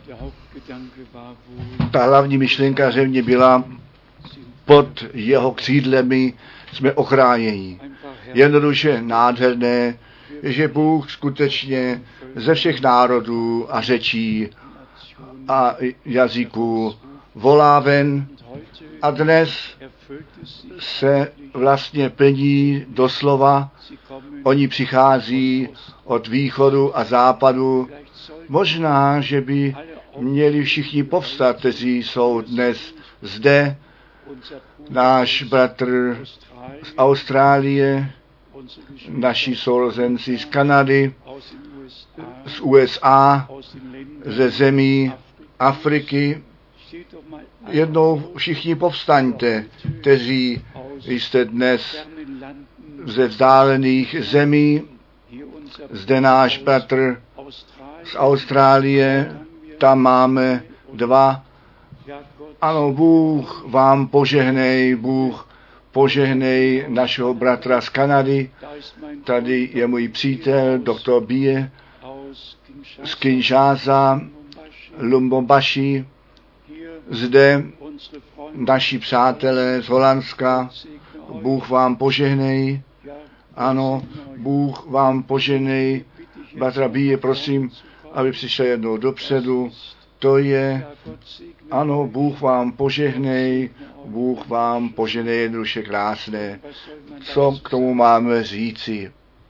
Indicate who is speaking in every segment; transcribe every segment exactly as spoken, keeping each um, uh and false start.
Speaker 1: Ta hlavní myšlenka zřejmě byla, pod jeho křídlemi jsme ochráněni. Jednoduše nádherné, že Bůh skutečně ze všech národů a řečí a jazyků volá ven a dnes se vlastně plní doslova. Oni přichází od východu a západu. Možná, že by měli všichni povstat, kteří jsou dnes zde. Náš bratr z Austrálie, naši sourozenci z Kanady, z U S A, ze zemí Afriky. Jednou všichni povstaňte, kteří jste dnes ze vzdálených zemí. Zde náš bratr z Austrálie, tam máme dva. Ano, Bůh vám požehnej, Bůh požehnej našeho bratra z Kanady. Tady je můj přítel, doktor Bie z Kinshasa, Lubumbashi. Zde naši přátelé z Holandska. Bůh vám požehnej. Ano, Bůh vám požehnej. Bratra Bie, prosím, aby přišel jednou dopředu. To je, ano, Bůh vám požehnej, Bůh vám požehnej, jednoduše krásné. Co k tomu máme říci?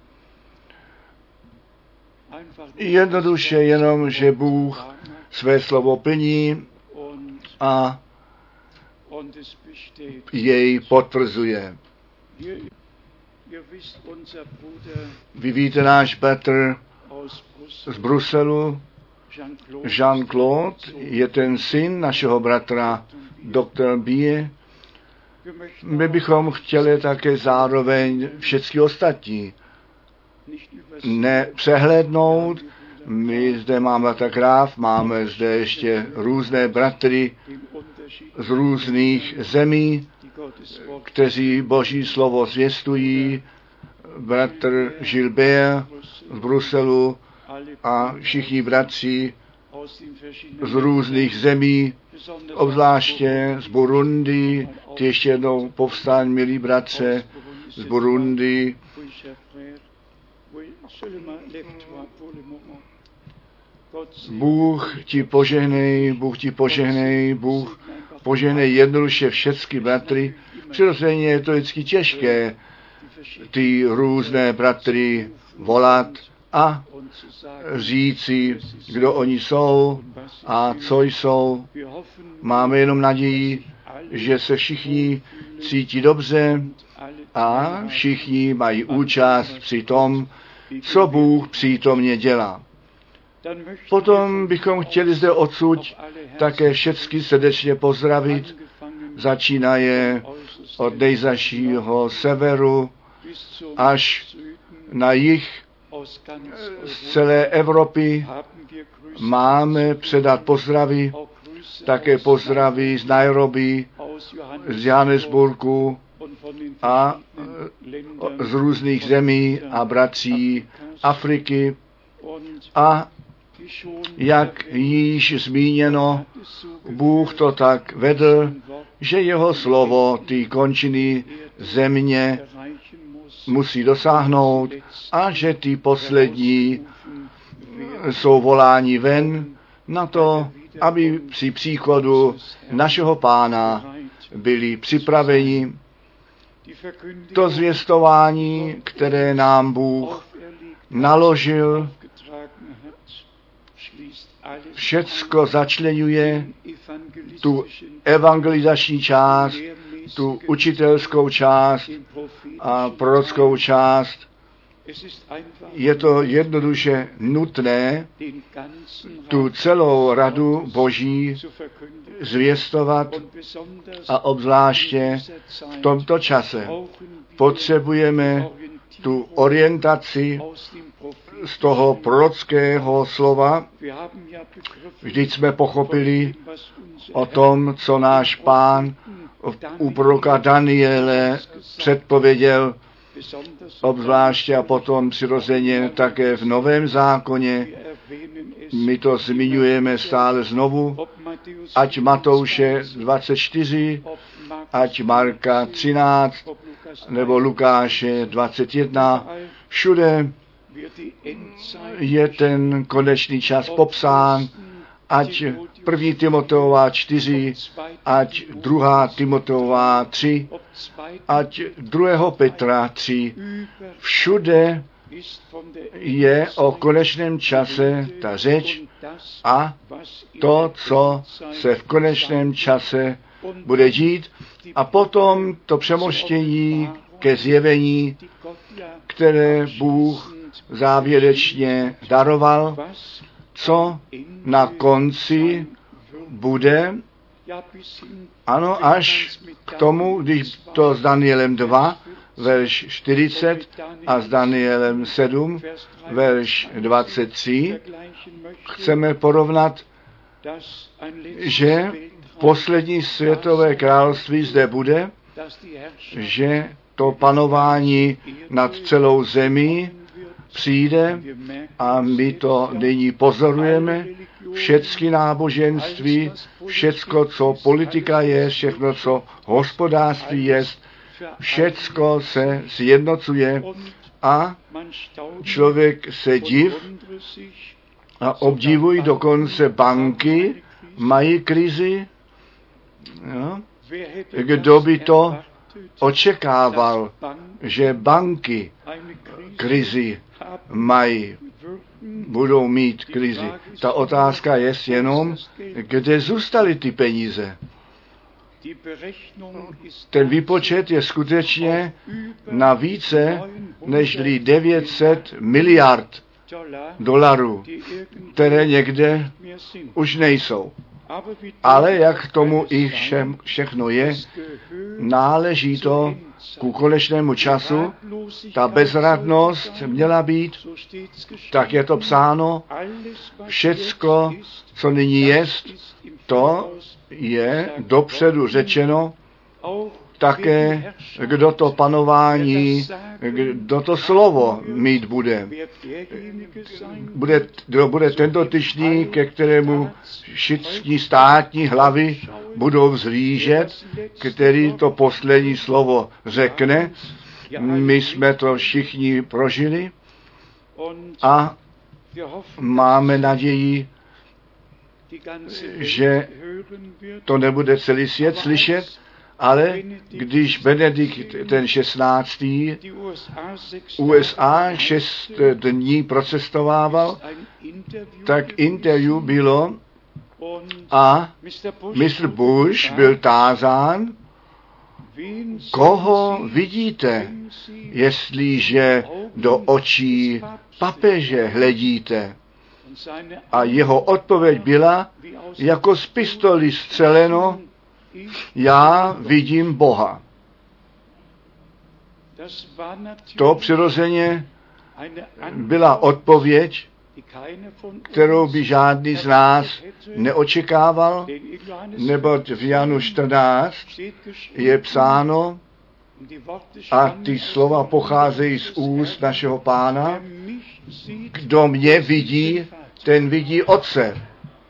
Speaker 1: Jednoduše jenom, že Bůh své slovo plní a jej potvrzuje. Vy víte, náš bratr z Bruselu, Jean-Claude, je ten syn našeho bratra doktora Bie. My bychom chtěli také zároveň všechny ostatní nepřehlédnout. My zde máme tak ráv, máme zde ještě různé bratry z různých zemí, kteří Boží slovo zvěstují. Bratr Gilbert z Bruselu a všichni bratři z různých zemí, obzvláště z Burundi, ty ještě jednou povstaň, milí bratře, z Burundi. Bůh ti požehnej, Bůh ti požehnej, Bůh požehnej jednoduše všechny bratry. Přirozeně je to vždycky těžké, ty různé bratry volat a říci, kdo oni jsou a co jsou. Máme jenom naději, že se všichni cítí dobře a všichni mají účast při tom, co Bůh přítomně dělá. Potom bychom chtěli zde odsud také všechny srdečně pozdravit. Začínaje od nejzašího severu až na jih z celé Evropy. Máme předat pozdravy, také pozdravy z Nairobi, z Johannesburgu a z různých zemí a bratří Afriky. A jak již zmíněno, Bůh to tak vedl, že jeho slovo ty končiny země musí dosáhnout a že ty poslední jsou voláni ven na to, aby při příchodu našeho Pána byli připraveni. To zvěstování, které nám Bůh naložil, všecko začleňuje tu evangelizační část, tu učitelskou část a prorockou část. Je to jednoduše nutné tu celou radu Boží zvěstovat a obzvláště v tomto čase potřebujeme tu orientaci z toho prorockého slova. Vždyť jsme pochopili o tom, co náš Pán u proroka Daniele předpověděl, obzvláště a potom přirozeně také v Novém zákoně. My to zmiňujeme stále znovu, ať Matouše dvacet čtyři, ať Marka třináct, nebo Lukáše dvacet jedna, všude je ten konečný čas popsán, ať první Timoteová čtyři, ať druhá Timoteová tři, ať druhého Petra tři, všude je o konečném čase ta řeč a to, co se v konečném čase bude dít, a potom to přemoštění ke zjevení, které Bůh závěrečně daroval, co na konci bude, ano, až k tomu, když to s Danielem dva, verš čtyřicet, a s Danielem sedm, verš dvacet tři, chceme porovnat, že poslední světové království zde bude, že to panování nad celou zemí přijde a my to nyní pozorujeme. Všecky náboženství, všecko, co politika je, všechno, co hospodářství je, všecko se sjednocuje a člověk se div a obdivují, dokonce banky mají krizi. Jo? Kdo by to očekával, že banky krizi mají, budou mít krizi. Ta otázka je jenom, kde zůstaly ty peníze. Ten výpočet je skutečně na více než devět set miliard dolarů, které někde už nejsou. Ale jak tomu i všem, všechno je, náleží to ku konečnému času. Ta bezradnost měla být, tak je to psáno, všecko, co nyní jest, to je dopředu řečeno, také, kdo to panování, kdo to slovo mít bude. Bude, kdo bude ten dotyčný, ke kterému všichni státní hlavy budou vzhlížet, který to poslední slovo řekne. My jsme to všichni prožili a máme naději, že to nebude celý svět slyšet, ale když Benedikt ten šestnáctý U S A šest dní procestovával, tak interview bylo a mister Bush byl tázán, koho vidíte, jestliže do očí papeže hledíte. A jeho odpověď byla, jako z pistoli střeleno, já vidím Boha. To přirozeně byla odpověď, kterou by žádný z nás neočekával, neboť v Janu čtrnáct je psáno, a ty slova pocházejí z úst našeho Pána, kdo mě vidí, ten vidí Otce.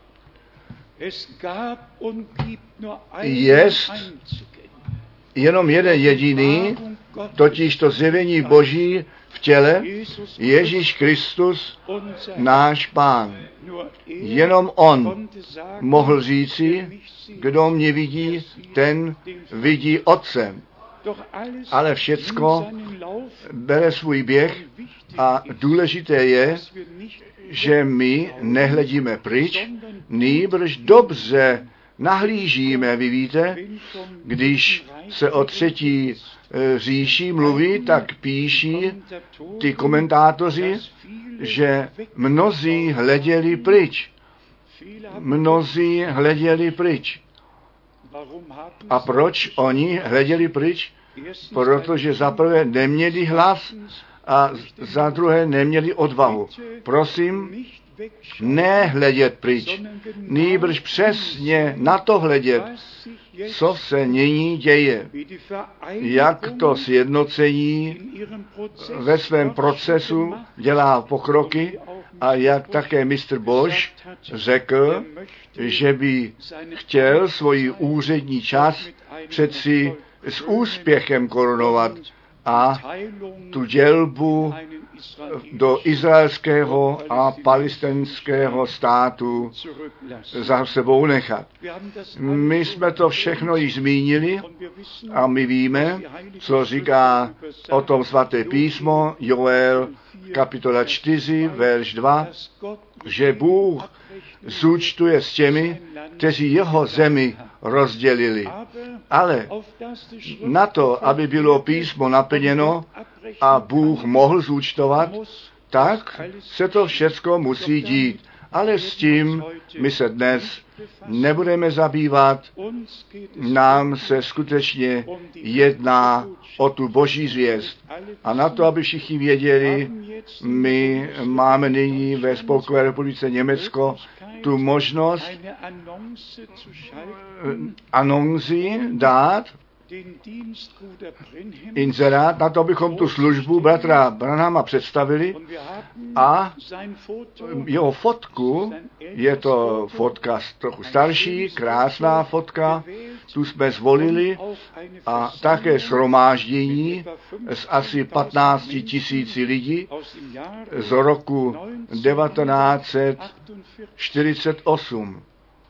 Speaker 1: Jest jenom jeden jediný, totiž to zjevení Boží v těle, Ježíš Kristus, náš Pán. Jenom on mohl říci, kdo mě vidí, ten vidí Otce. Ale všecko bere svůj běh a důležité je, že my nehledíme pryč, nýbrž dobře nahlížíme, vy víte, když se o třetí říši mluví, tak píší ty komentátoři, že mnozí hleděli pryč. Mnozí hleděli pryč. A proč oni hleděli pryč? Protože zaprvé neměli hlas a za druhé neměli odvahu. Prosím, nehledět pryč, nýbrž přesně na to hledět, co se nyní děje, jak to sjednocení ve svém procesu dělá pokroky A jak také mistr Bosch řekl, že by chtěl svůj úřední čas přeci s úspěchem korunovat a tu dělbu do izraelského a palestinského státu za sebou nechat. My jsme to všechno již zmínili a my víme, co říká o tom svaté písmo, Joel kapitola čtyři, verš dva, že Bůh zúčtuje s těmi, kteří jeho zemi rozdělili. Ale na to, aby bylo písmo naplněno a Bůh mohl zúčtovat, tak se to všecko musí dít. Ale s tím my se dnes nebudeme zabývat. Nám se skutečně jedná o tu boží zvěst. A na to, aby všichni věděli, my máme nyní ve Spolkové republice Německo tu možnost anonci dát, inzerát, na to, abychom tu službu bratra Branhama představili a jeho fotku, je to fotka trochu starší, krásná fotka, tu jsme zvolili a také shromáždění z asi patnáct tisíci lidí z roku devatenáct set čtyřicet osm,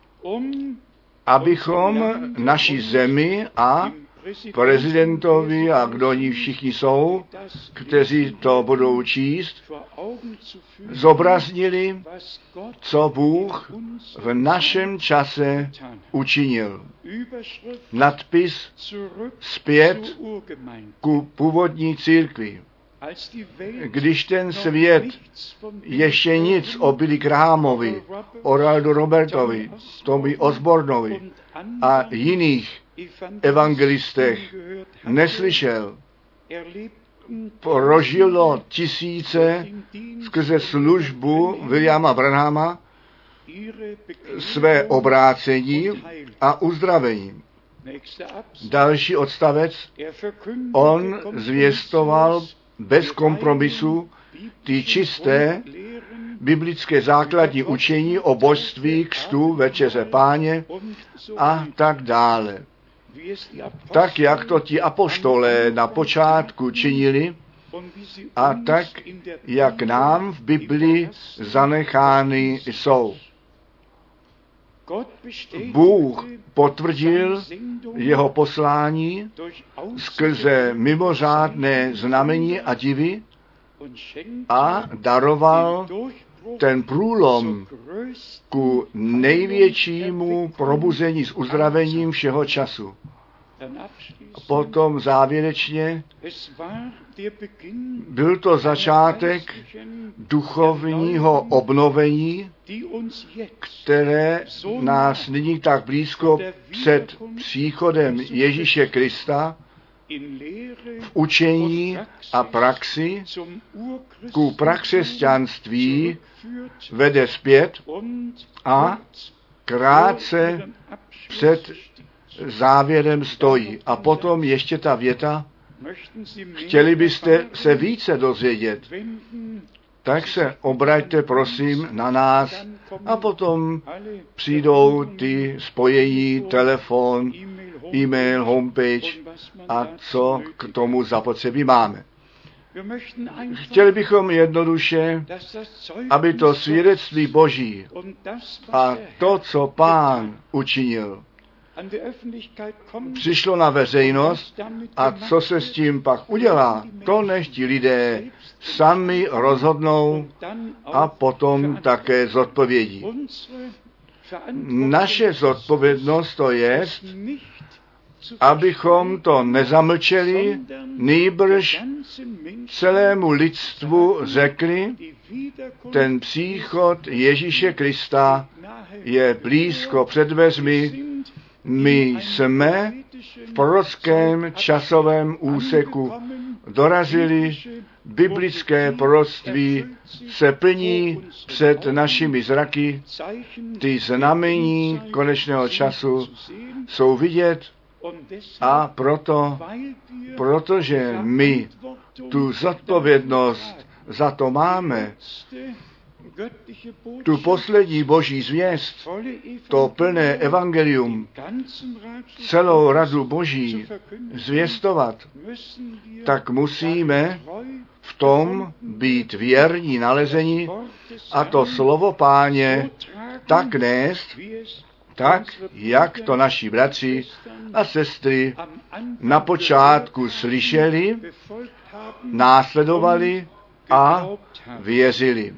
Speaker 1: abychom naší zemi a prezidentovi a kdo ní všichni jsou, kteří to budou číst, zobraznili, co Bůh v našem čase učinil. Nadpis Zpět ku původní církvi. Když ten svět ještě nic o Billy Grahamovi, o Raldu Robertovi, Tommy Osbornovi a jiných evangelistech neslyšel, prožilo tisíce skrze službu Williama Branhama své obrácení a uzdravení. Další odstavec, on zvěstoval bez kompromisu ty čisté biblické základní učení o božství, křtu, večeře Páně a tak dále. Tak, jak to ti apoštolé na počátku činili a tak, jak nám v Biblii zanechány jsou. Bůh potvrdil jeho poslání skrze mimořádné znamení a divy a daroval ten průlom ku největšímu probuzení s uzdravením všeho času. Potom závěrečně byl to začátek duchovního obnovení, které nás nyní tak blízko před příchodem Ježíše Krista v učení a praxi ku prakřesťanství vede zpět a krátce před závěrem stojí. A potom ještě ta věta, chtěli byste se více dozvědět, tak se obraťte prosím na nás a potom přijdou ty spojení, telefon, e-mail, homepage a co k tomu zapotřebí máme. Chtěli bychom jednoduše, aby to svědectví Boží a to, co Pán učinil, přišlo na veřejnost a co se s tím pak udělá, to nechť ti lidé sami rozhodnou a potom také zodpovědí. Naše zodpovědnost to je, abychom to nezamlčeli, nýbrž celému lidstvu řekli, ten příchod Ježíše Krista je blízko před dveřmi. My jsme v prorockém časovém úseku dorazili, biblické proroctví se plní před našimi zraky, ty znamení konečného času jsou vidět a proto, protože my tu zodpovědnost za to máme, tu poslední boží zvěst, to plné evangelium, celou radu boží zvěstovat, tak musíme v tom být věrní nalezení a to slovo Páně tak nést, tak, jak to naši bratři a sestry na počátku slyšeli, následovali a věřili.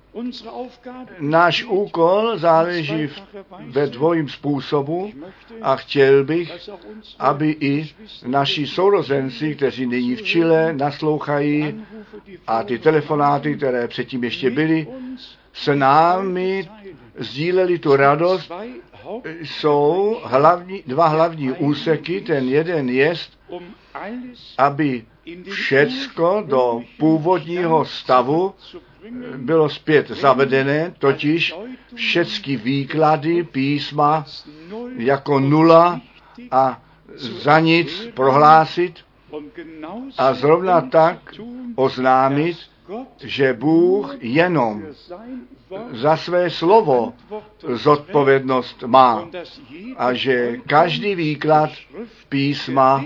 Speaker 1: Náš úkol záleží ve dvojím způsobu a chtěl bych, aby i naši sourozenci, kteří nyní v Chile naslouchají a ty telefonáty, které předtím ještě byly, s námi sdíleli tu radost. Jsou hlavní, dva hlavní úseky, ten jeden jest, aby všecko do původního stavu bylo zpět zavedené, totiž všechny výklady písma jako nula a za nic prohlásit a zrovna tak oznámit, že Bůh jenom za své slovo zodpovědnost má a že každý výklad písma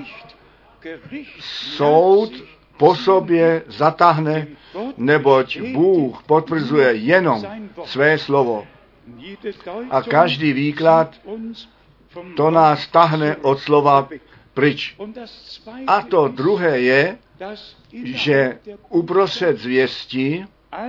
Speaker 1: soud po sobě zatáhne, neboť Bůh potvrzuje jenom své slovo. A každý výklad to nás tahne od slova pryč. A to druhé je, že uprostřed zvěstí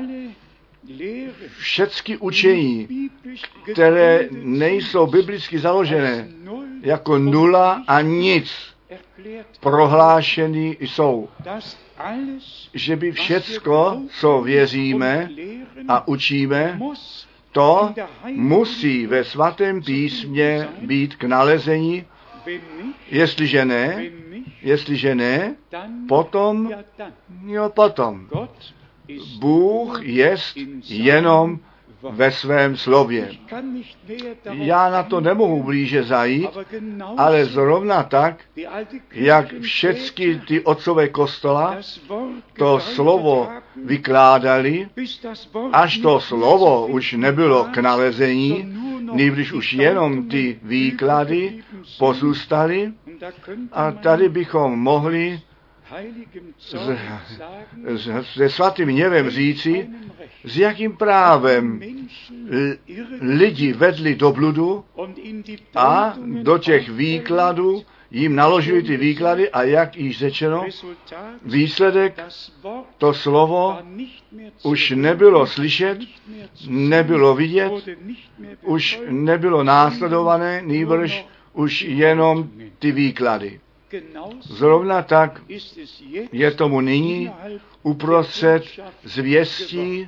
Speaker 1: všechny učení, které nejsou biblicky založené, jako nula a nic prohlášeny jsou. Že by všecko, co věříme a učíme, to musí ve svatém písmě být k nalezení. Jestliže ne, jestliže ne, potom, jo potom. Bůh jest jenom ve svém slově. Já na to nemohu blíže zajít, ale zrovna tak, jak všechny ty otcové kostola to slovo vykládali, až to slovo už nebylo k nalezení, nýbrž už jenom ty výklady pozůstaly, a tady bychom mohli se svatým hněvem říci, s jakým právem lidi vedli do bludu a do těch výkladů jim naložili ty výklady a jak již řečeno, výsledek, to slovo už nebylo slyšet, nebylo vidět, už nebylo následované, nýbrž už jenom ty výklady. Zrovna tak je tomu nyní uprostřed zvěstí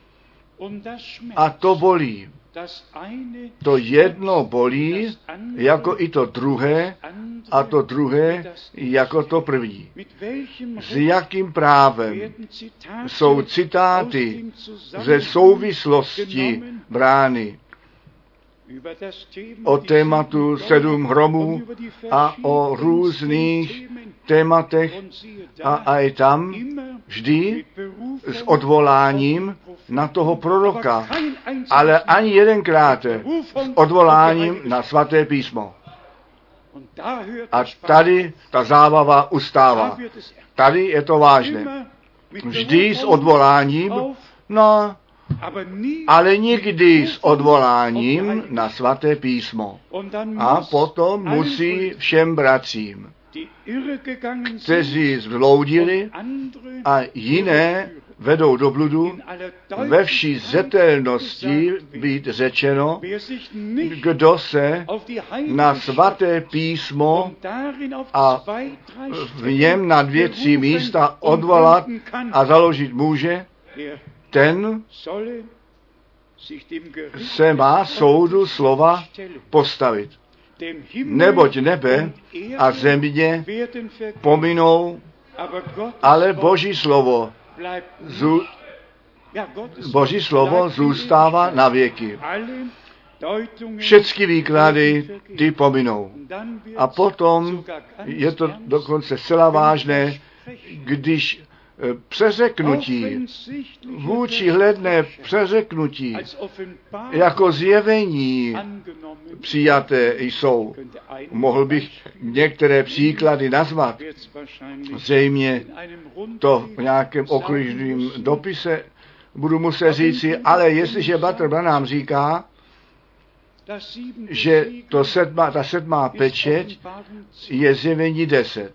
Speaker 1: a to bolí. To jedno bolí jako i to druhé a to druhé jako to první. S jakým právem jsou citáty ze souvislosti brány o tématu sedm hromů a o různých tématech a, a i tam vždy s odvoláním na toho proroka, ale ani jedenkrát s odvoláním na svaté písmo. A tady ta zábava ustává. Tady je to vážné. Vždy s odvoláním, no, ale nikdy s odvoláním na svaté písmo. A potom musí všem bratřím, kteří zbloudili a jiné vedou do bludu, ve vší zřetelnosti být řečeno, kdo se na svaté písmo a v něm na dvě, tři místa odvolat a založit může, ten se má soudu slova postavit. Neboť nebe a země pominou, ale Boží slovo, zů, Boží slovo zůstává na věky. Všechny výklady ty pominou. A potom je to dokonce zcela vážné, když přeřeknutí, vůči hledné přeřeknutí, jako zjevení přijaté jsou. Mohl bych některé příklady nazvat. Zřejmě to v nějakém okružném dopise budu muset říci, ale jestliže Bratr Branham říká, že to sedma, ta sedmá pečeť je zjevení deset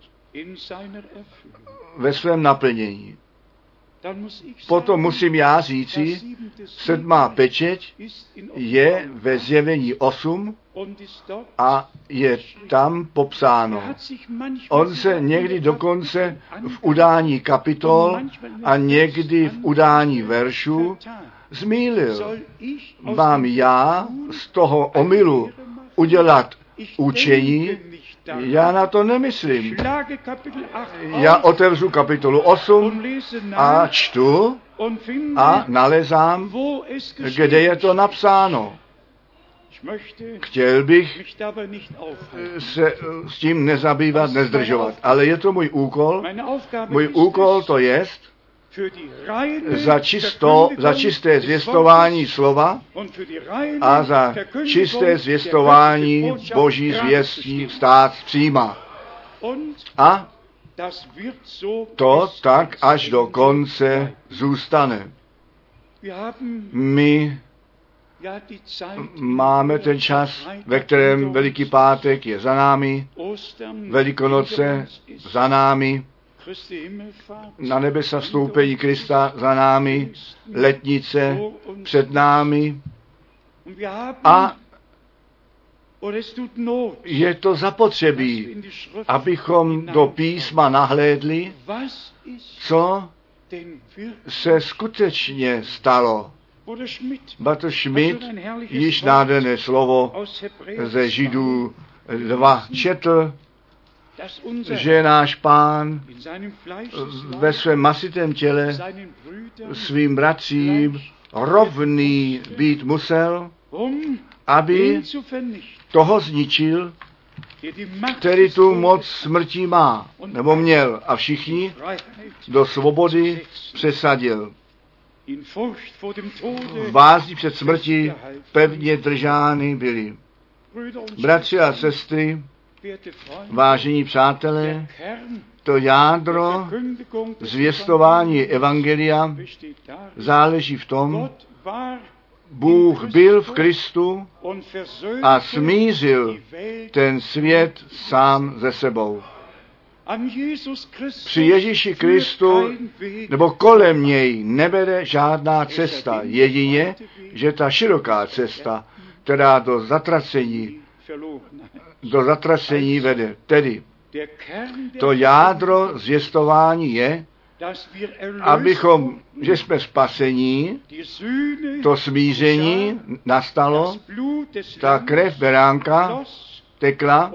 Speaker 1: ve svém naplnění. Potom musím já říci, sedmá pečeť je ve zjevení osm a je tam popsáno. On se někdy dokonce v udání kapitol a někdy v udání veršů zmýlil. Mám já z toho omylu udělat učení? Já na to nemyslím. Já otevřu kapitolu osm a čtu a nalezám, kde je to napsáno. Chtěl bych se s tím nezabývat, nezdržovat, ale je to můj úkol. Můj úkol to jest za, čisto, za čisté zvěstování slova a za čisté zvěstování Boží zvěstí stát příma. A to tak až do konce zůstane. My máme ten čas, ve kterém Veliký pátek je za námi, Velikonoce za námi, na nebesa vstoupení Krista za námi, letnice před námi a je to zapotřebí, abychom do písma nahlédli, co se skutečně stalo. Bratr Schmidt již nádherné slovo ze Židů dva četl, že náš Pán ve svém masitém těle svým bratřím rovný být musel, aby toho zničil, který tu moc smrti má, nebo měl, a všichni do svobody přesadil. V bázni před smrtí pevně držány byli. Bratři a sestry, vážení přátelé, to jádro zvěstování evangelia záleží v tom, Bůh byl v Kristu a smířil ten svět sám ze sebou. Při Ježíši Kristu nebo kolem něj nebere žádná cesta, jedině, že ta široká cesta, která do zatracení, do zatracení vede. Tedy to jádro zvěstování je, abychom, že jsme spasení, to smíření nastalo, ta krev beránka tekla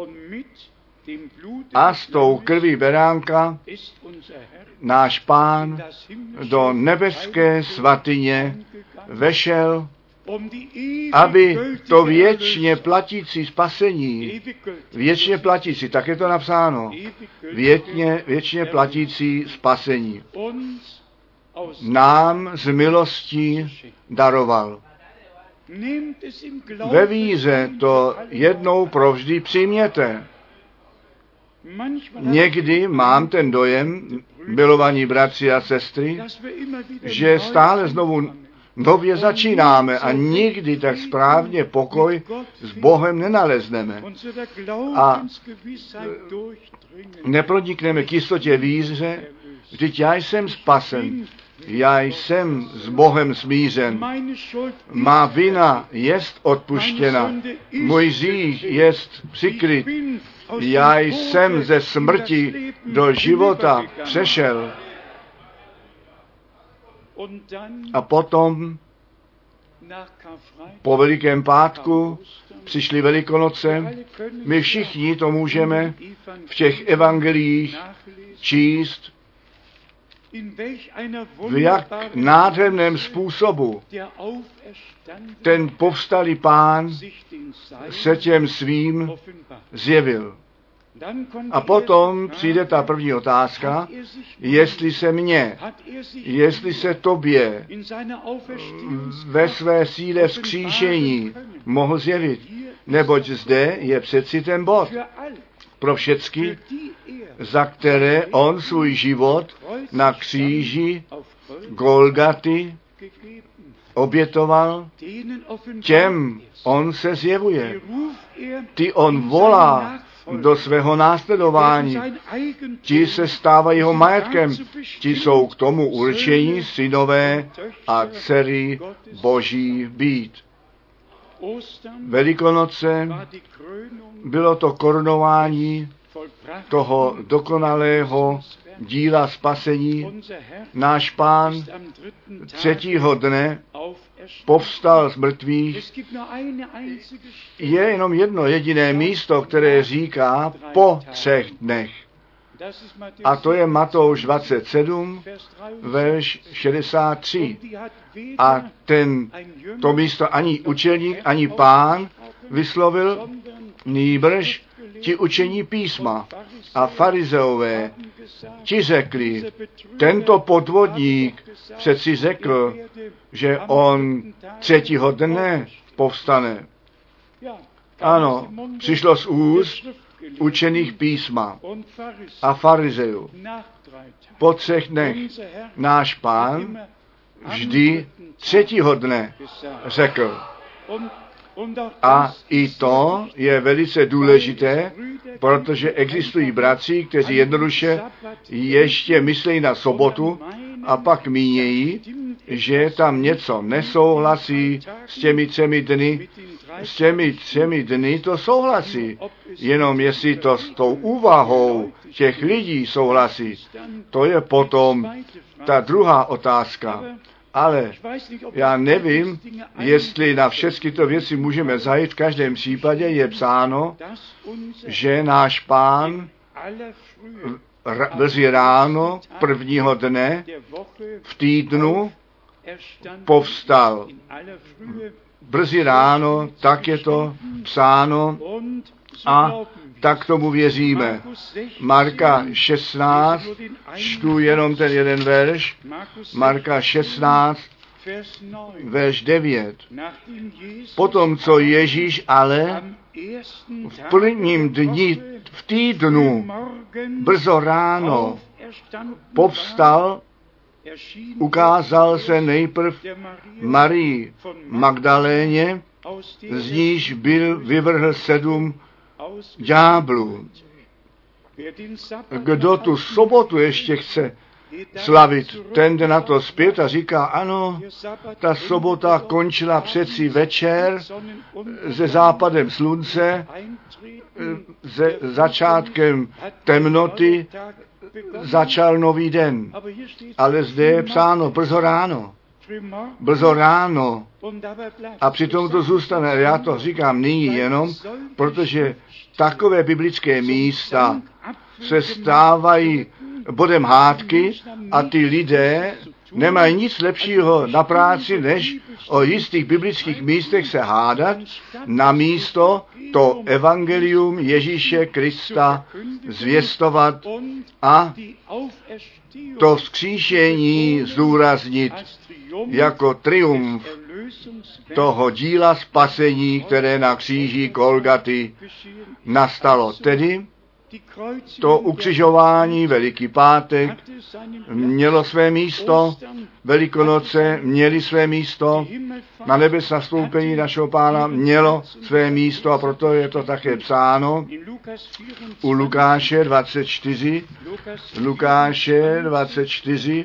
Speaker 1: a s tou krví beránka náš Pán do nebeské svatyně vešel, aby to věčně platící spasení, věčně platící, tak je to napsáno, věčně, věčně platící spasení nám z milostí daroval. Ve víře to jednou provždy přijměte. Někdy mám ten dojem, milovaní bratři a sestry, že stále znovu nově začínáme a nikdy tak správně pokoj s Bohem nenalezneme. A nepronikneme k jistotě víře, vždyť já jsem spasen, já jsem s Bohem smířen, má vina jest odpuštěna, můj hřích jest přikryt, já jsem ze smrti do života přešel. A potom po Velikém pátku přišly Velikonoce. My všichni to můžeme v těch evangeliích číst, v jak nádherném způsobu ten povstalý Pán se těm svým zjevil. A potom přijde ta první otázka, jestli se mně, jestli se tobě ve své síle vzkříšení mohl zjevit, neboť zde je přeci ten bod pro všecky, za které on svůj život na kříži Golgaty obětoval, těm on se zjevuje. Ty on volá do svého následování. Ti se stávají jeho majetkem. Ti jsou k tomu určení synové a dcery Boží být. Velikonoce bylo to korunování toho dokonalého díla spasení. Náš Pán třetího dne povstal z mrtvých. Je jenom jedno jediné místo, které říká po třech dnech. A to je Matouš dvacet sedm, verš šedesát tři. A ten, to místo ani učeník, ani Pán vyslovil, nýbrž ti učení písma a farizeové, ti řekli, tento podvodník přeci řekl, že on třetího dne povstane. Ano, přišlo z úst učených písma a farizejů. Po třech dnech náš Pán vždy třetího dne řekl. A i to je velice důležité, protože existují bratři, kteří jednoduše ještě myslí na sobotu a pak mínějí, že tam něco nesouhlasí s těmi třemi dny. S těmi třemi dny to souhlasí, jenom jestli to s tou úvahou těch lidí souhlasí. To je potom ta druhá otázka. Ale já nevím, jestli na všechny to věci můžeme zajít. V každém případě je psáno, že náš Pán brzy ráno prvního dne v týdnu povstal. Brzy ráno, tak je to psáno a tak tomu věříme. Marka šestnáct, čtu jenom ten jeden verš, Marka šestnáct, verš devět. Potom, co Ježíš ale v prvním dni v týdnu brzo ráno povstal, ukázal se nejprv Marii Magdaléně, z níž byl vyvrhl sedm ďáblů. Kdo tu sobotu ještě chce slavit, ten jde na to zpět a říká, ano, ta sobota končila přeci večer se západem slunce, se začátkem temnoty, začal nový den. Ale zde je psáno brzo ráno. Brzo ráno. A přitom to zůstane. Já to říkám nyní jenom, protože takové biblické místa se stávají bodem hádky a ty lidé nemají nic lepšího na práci, než o jistých biblických místech se hádat, na místo to evangelium Ježíše Krista zvěstovat a to vzkříšení zdůraznit jako triumf toho díla spasení, které na kříži Golgaty nastalo. Tedy to ukřižování, Veliký pátek, mělo své místo, Velikonoce měly své místo, na nebe nastoupení našeho Pána mělo své místo a proto je to také psáno u Lukáše dvacet čtyři, Lukáše dvacet čtyři,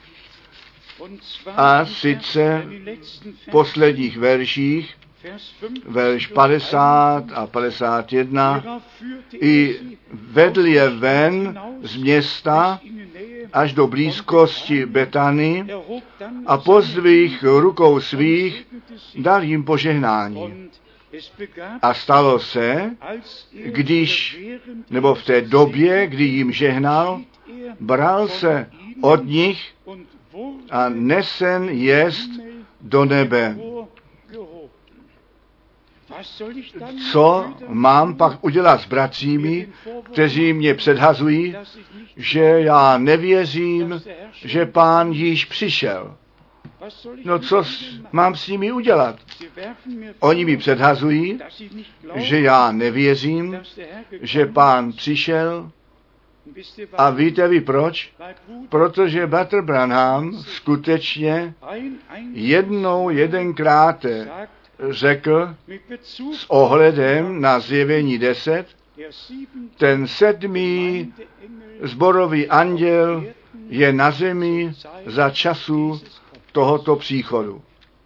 Speaker 1: a sice v posledních verších, verš padesát a padesát jedna, i vedl je ven z města až do blízkosti Betany a pozdvih rukou svých dal jim požehnání. A stalo se, když, nebo v té době, kdy jim žehnal, bral se od nich a nesen jest do nebe. Co mám pak udělat s bratřími, kteří mě předhazují, že já nevěřím, že Pán již přišel? No co s, mám s nimi udělat? Oni mi předhazují, že já nevěřím, že Pán přišel. A víte vy proč? Protože bratr Branham skutečně jednou jedenkrát řekl s ohledem na Zjevení deset, ten sedmý sborový anděl je na zemi za času tohoto příchodu.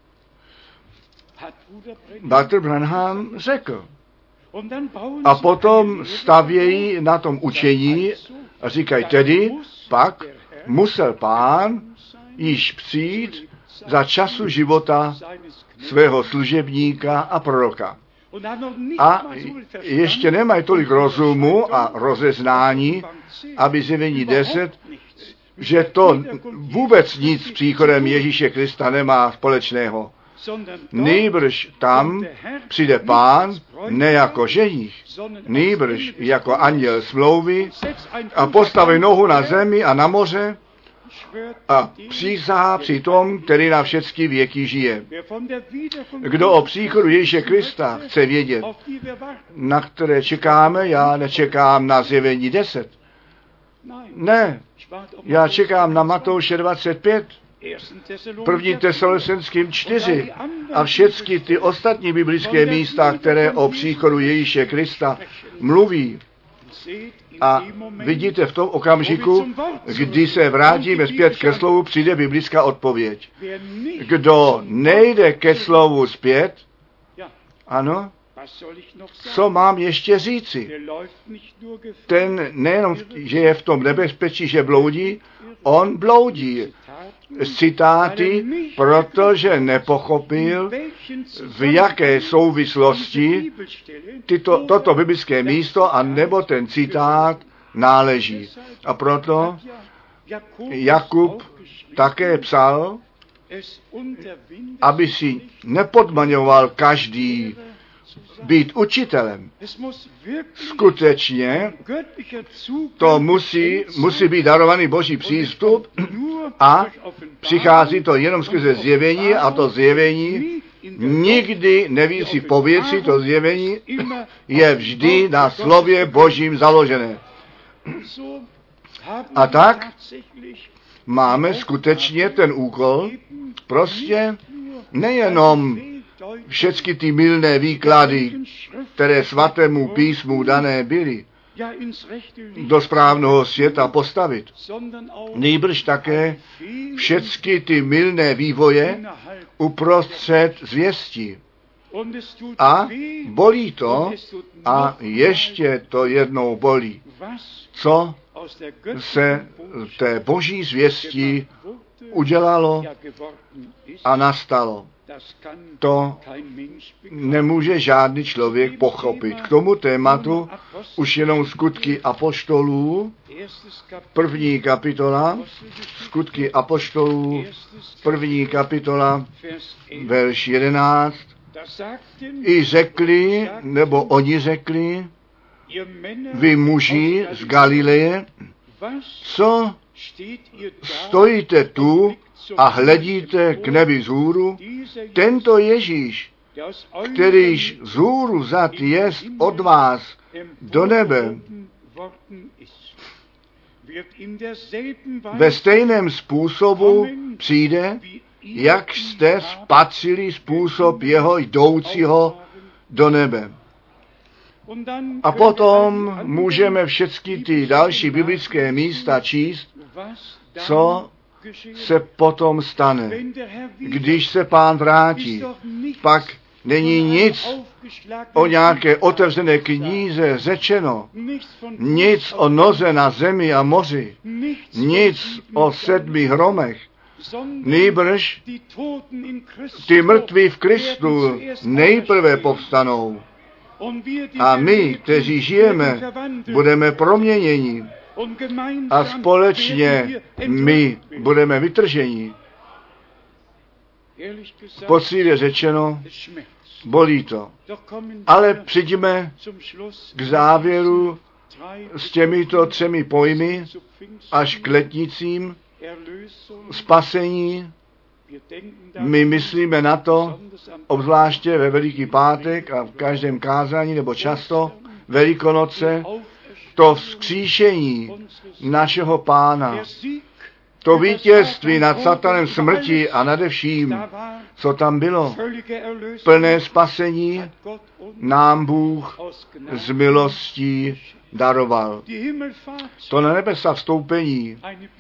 Speaker 1: Bratr Branham řekl. A potom stavějí na tom učení a říkají, tedy pak musel Pán již přijít za času života svého služebníka a proroka. A ještě nemají tolik rozumu a rozeznání, aby Zjevení deset, že to vůbec nic s příchodem Ježíše Krista nemá společného. Nýbrž tam přijde Pán ne jako ženich, nýbrž jako anděl smlouvy a postaví nohu na zemi a na moře a přísahá při tom, který na všechny věky žije. Kdo o příchodu Ježíše Krista chce vědět, na které čekáme, já nečekám na Zjevení deset. Ne, já čekám na Matouše dvacet pět, první Tesalonickým čtyři a všechny ty ostatní biblické místa, které o příchodu Ježíše Krista mluví. A vidíte, v tom okamžiku, kdy se vrátíme zpět ke slovu, přijde biblická odpověď. Kdo nejde ke slovu zpět, ano, co mám ještě říci? Ten nejenom, že je v tom nebezpečí, že bloudí, on bloudí z citáty, protože nepochopil, v jaké souvislosti tyto, toto biblické místo a nebo ten citát náleží. A proto Jakub také psal, aby si nepodmaňoval každý být učitelem. Skutečně to musí, musí být darovaný Boží přístup a přichází to jenom skrze zjevení a to zjevení nikdy nevisí v povětří, to zjevení je vždy na slově Božím založené. A tak máme skutečně ten úkol, prostě nejenom všechny ty mylné výklady, které svatému písmu dané byly, do správného světa postavit. Nýbrž také všechny ty mylné vývoje uprostřed zvěstí. A bolí to a ještě to jednou bolí. Co se té boží zvěstí udělalo a nastalo. To nemůže žádný člověk pochopit. K tomu tématu už jenom skutky apoštolů, první kapitola, skutky apoštolů, první kapitola, verš jedenáct. I řekli, nebo oni řekli, vy muži z Galileje, co stojíte tu a hledíte k nebi vzhůru, tento Ježíš, kterýž vzhůru zat jest od vás do nebe, ve stejném způsobu přijde, jak jste spatřili způsob jeho jdoucího do nebe. A potom můžeme všechny ty další biblické místa číst, co se potom stane. Když se Pán vrátí, pak není nic o nějaké otevřené knize řečeno, nic o noze na zemi a moři, nic o sedmi hromech, nýbrž ty mrtví v Kristu nejprve povstanou. A my, kteří žijeme, budeme proměněni a společně my budeme vytrženi. Poctivě řečeno, bolí to. Ale přijdeme k závěru s těmito třemi pojmy až k letnicím spasení. My myslíme na to, obzvláště ve Veliký pátek a v každém kázání, nebo často Velikonoce, to vzkříšení našeho Pána, to vítězství nad satanem smrti a nade vším, co tam bylo, plné spasení nám Bůh z milostí daroval. To na nebesa vstoupení,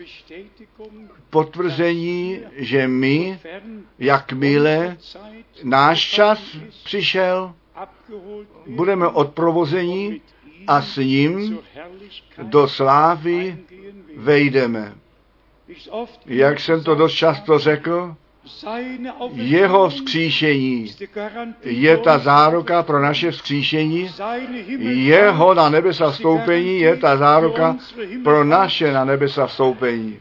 Speaker 1: potvrzení, že my, jakmile náš čas přišel, budeme odprovozeni a s ním do slávy vejdeme. Jak jsem to dost často řekl, jeho vzkříšení je ta záruka pro naše vzkříšení, jeho na nebesa vstoupení je ta záruka pro naše na nebesa vstoupení.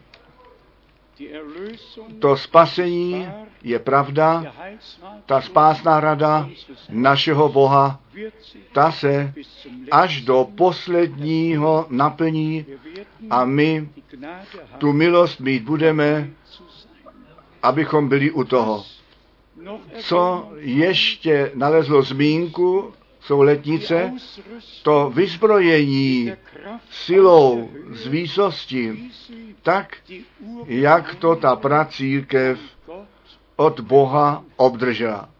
Speaker 1: To spasení je pravda, ta spásná rada našeho Boha, ta se až do posledního naplní a my tu milost mít budeme, abychom byli u toho. Co ještě nalezlo zmínku, jsou letnice, to vyzbrojení silou z výsosti, tak, jak to ta pracírkev od Boha obdržela.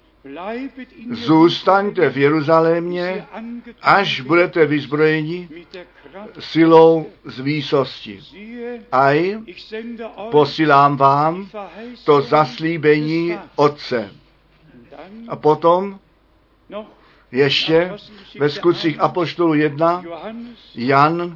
Speaker 1: Zůstaňte v Jeruzalémě, až budete vyzbrojeni silou z výsosti. Aj posílám vám to zaslíbení Otce. A potom ještě ve Skutcích apoštolů jedna Jan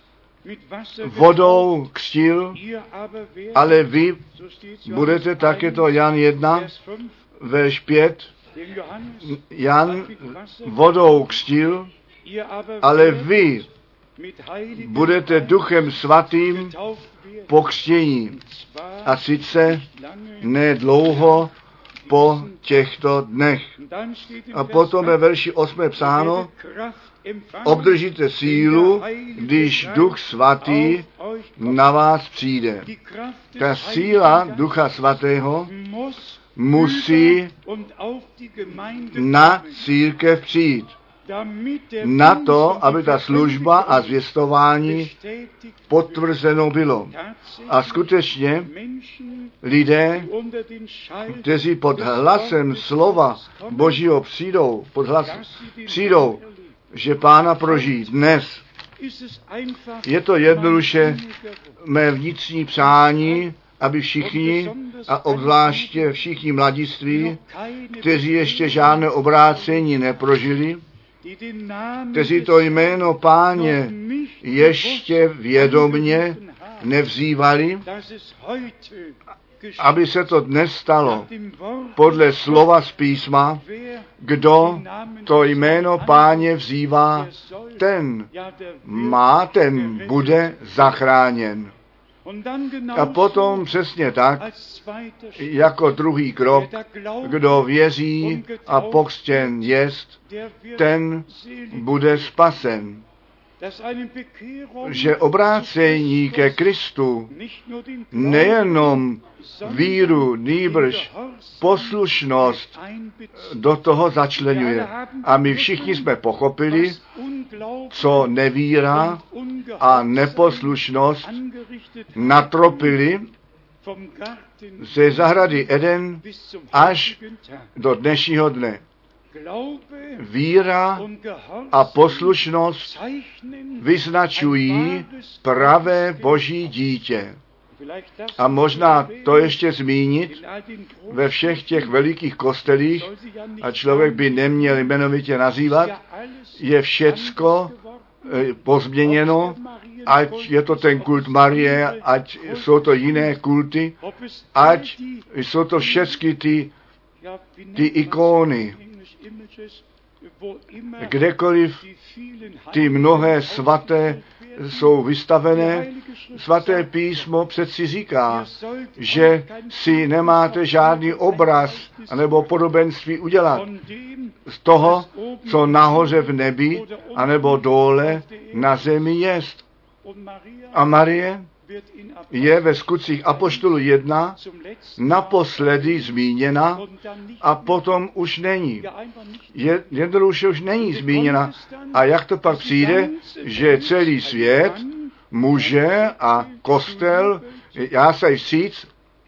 Speaker 1: vodou křtil, ale vy budete také to Jan jedna, verš pět, Jan vodou křtil, ale vy budete Duchem Svatým pokřtění. A sice ne dlouho po těchto dnech. A potom ve verši osm psáno, obdržíte sílu, když Duch Svatý na vás přijde. Ta síla Ducha Svatého musí na církev přijít. Na to, aby ta služba a zvěstování potvrzeno bylo. A skutečně lidé, kteří pod hlasem slova Božího přijdou, pod hlas, přijdou, že Pána prožijí dnes, je to jednoduše mé vnitřní přání, aby všichni, a obzvláště všichni mladiství, kteří ještě žádné obrácení neprožili, kteří to jméno Páně ještě vědomně nevzývali, aby se to dnes stalo podle slova z písma, kdo to jméno Páně vzývá, ten má, ten bude zachráněn. A potom přesně tak, jako druhý krok, kdo věří a pokřtěn jest, ten bude spasen. Že obrácení ke Kristu nejenom víru, nýbrž poslušnost do toho začleňuje. A my všichni jsme pochopili, co nevíra a neposlušnost natropili ze zahrady Eden až do dnešního dne. Víra a poslušnost vyznačují pravé Boží dítě. A možná to ještě zmínit, ve všech těch velikých kostelích, a člověk by neměl jmenovitě nazývat, je všecko pozměněno, ať je to ten kult Marie, ať jsou to jiné kulty, ať jsou to všechny ty, ty ikony. Kdekoliv ty mnohé svaté jsou vystavené, svaté písmo přeci říká, že si nemáte žádný obraz anebo podobenství udělat z toho, co nahoře v nebi anebo dole na zemi jest. A Marie je ve Skutcích apoštolů jedna naposledy zmíněna a potom už není. Je, jednoduše už není zmíněna. A jak to pak přijde, že celý svět, muže a kostel, já se říct,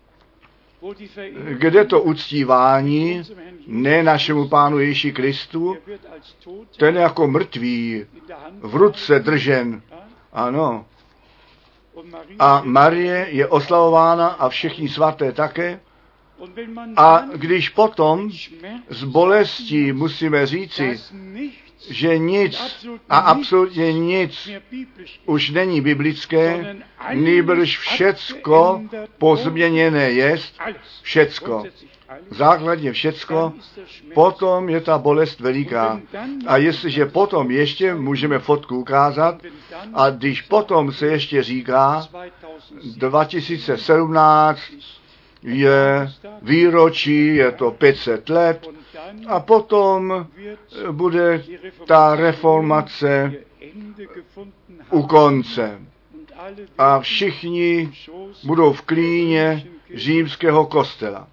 Speaker 1: kde to uctívání ne našemu Pánu Ježíši Kristu, ten jako mrtvý v ruce držen. Ano. A Marie je oslavována a všichni svaté také. A když potom z bolestí musíme říci, že nic a absolutně nic už není biblické, nýbrž všecko pozměněné jest, všecko, základně všecko, potom je ta bolest veliká. A jestliže potom ještě můžeme fotku ukázat, a když potom se ještě říká, dva tisíce sedmnáct je výročí, je to pět set let, a potom bude ta reformace u konce. A všichni budou v klíně římského kostela.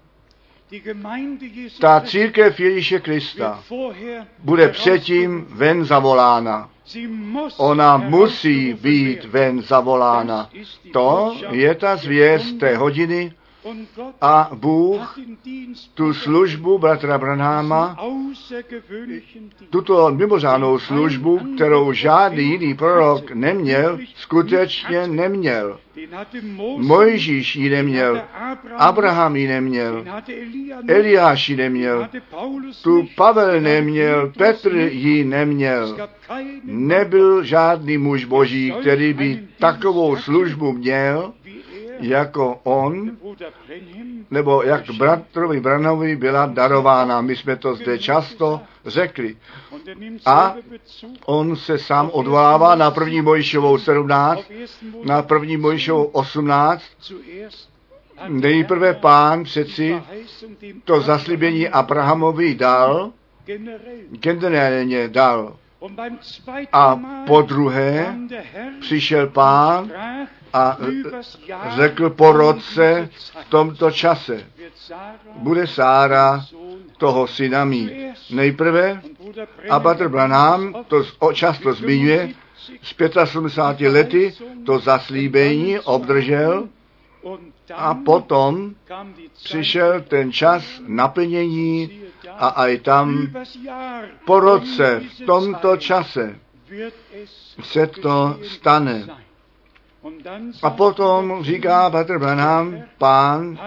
Speaker 1: Ta církev Ježíše Krista bude předtím ven zavolána. Ona musí být ven zavolána. To je ta zvěst té hodiny. A Bůh tu službu bratra Branhama, tuto mimořádnou službu, kterou žádný jiný prorok neměl, skutečně neměl. Mojžíš ji neměl, Abraham ji neměl, Eliáš ji neměl, tu Pavel neměl, Petr ji neměl. Nebyl žádný muž boží, který by takovou službu měl, jako on, nebo jak bratrovi Branhamovi byla darována. My jsme to zde často řekli. A on se sám odvolává na první Mojžíšovou sedmnáct, na první Mojžíšovou osmnáct. Nejprve Pán přeci to zaslíbení Abrahamovi dal, generálně dal. A po druhé přišel Pán a řekl po roce v tomto čase, bude Sára toho syna mít. Nejprve, a bratr Branham to často zmiňuje, z sedmdesáti pěti lety to zaslíbení obdržel a potom přišel ten čas naplnění a aj tam po roce v tomto čase se to stane. A potom říká bratr Branham, Pán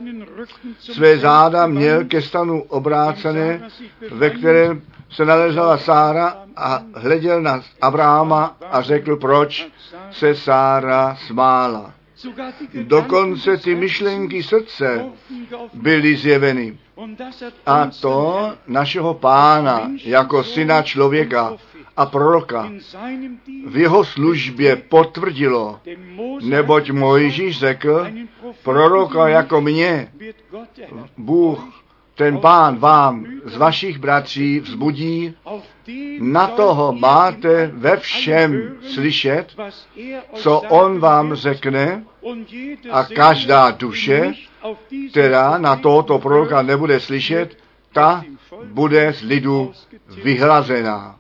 Speaker 1: své záda měl ke stanu obrácené, ve kterém se nalezala Sára a hleděl na Abrahama a řekl, proč se Sára smála. Dokonce ty myšlenky srdce byly zjeveny. A to našeho Pána jako syna člověka a proroka v jeho službě potvrdilo, neboť Mojžíš řekl, proroka jako mě, Bůh, ten Pán vám z vašich bratří vzbudí, na toho máte ve všem slyšet, co on vám řekne, a každá duše, která na tohoto proroka nebude slyšet, ta bude z lidu vyhlazená.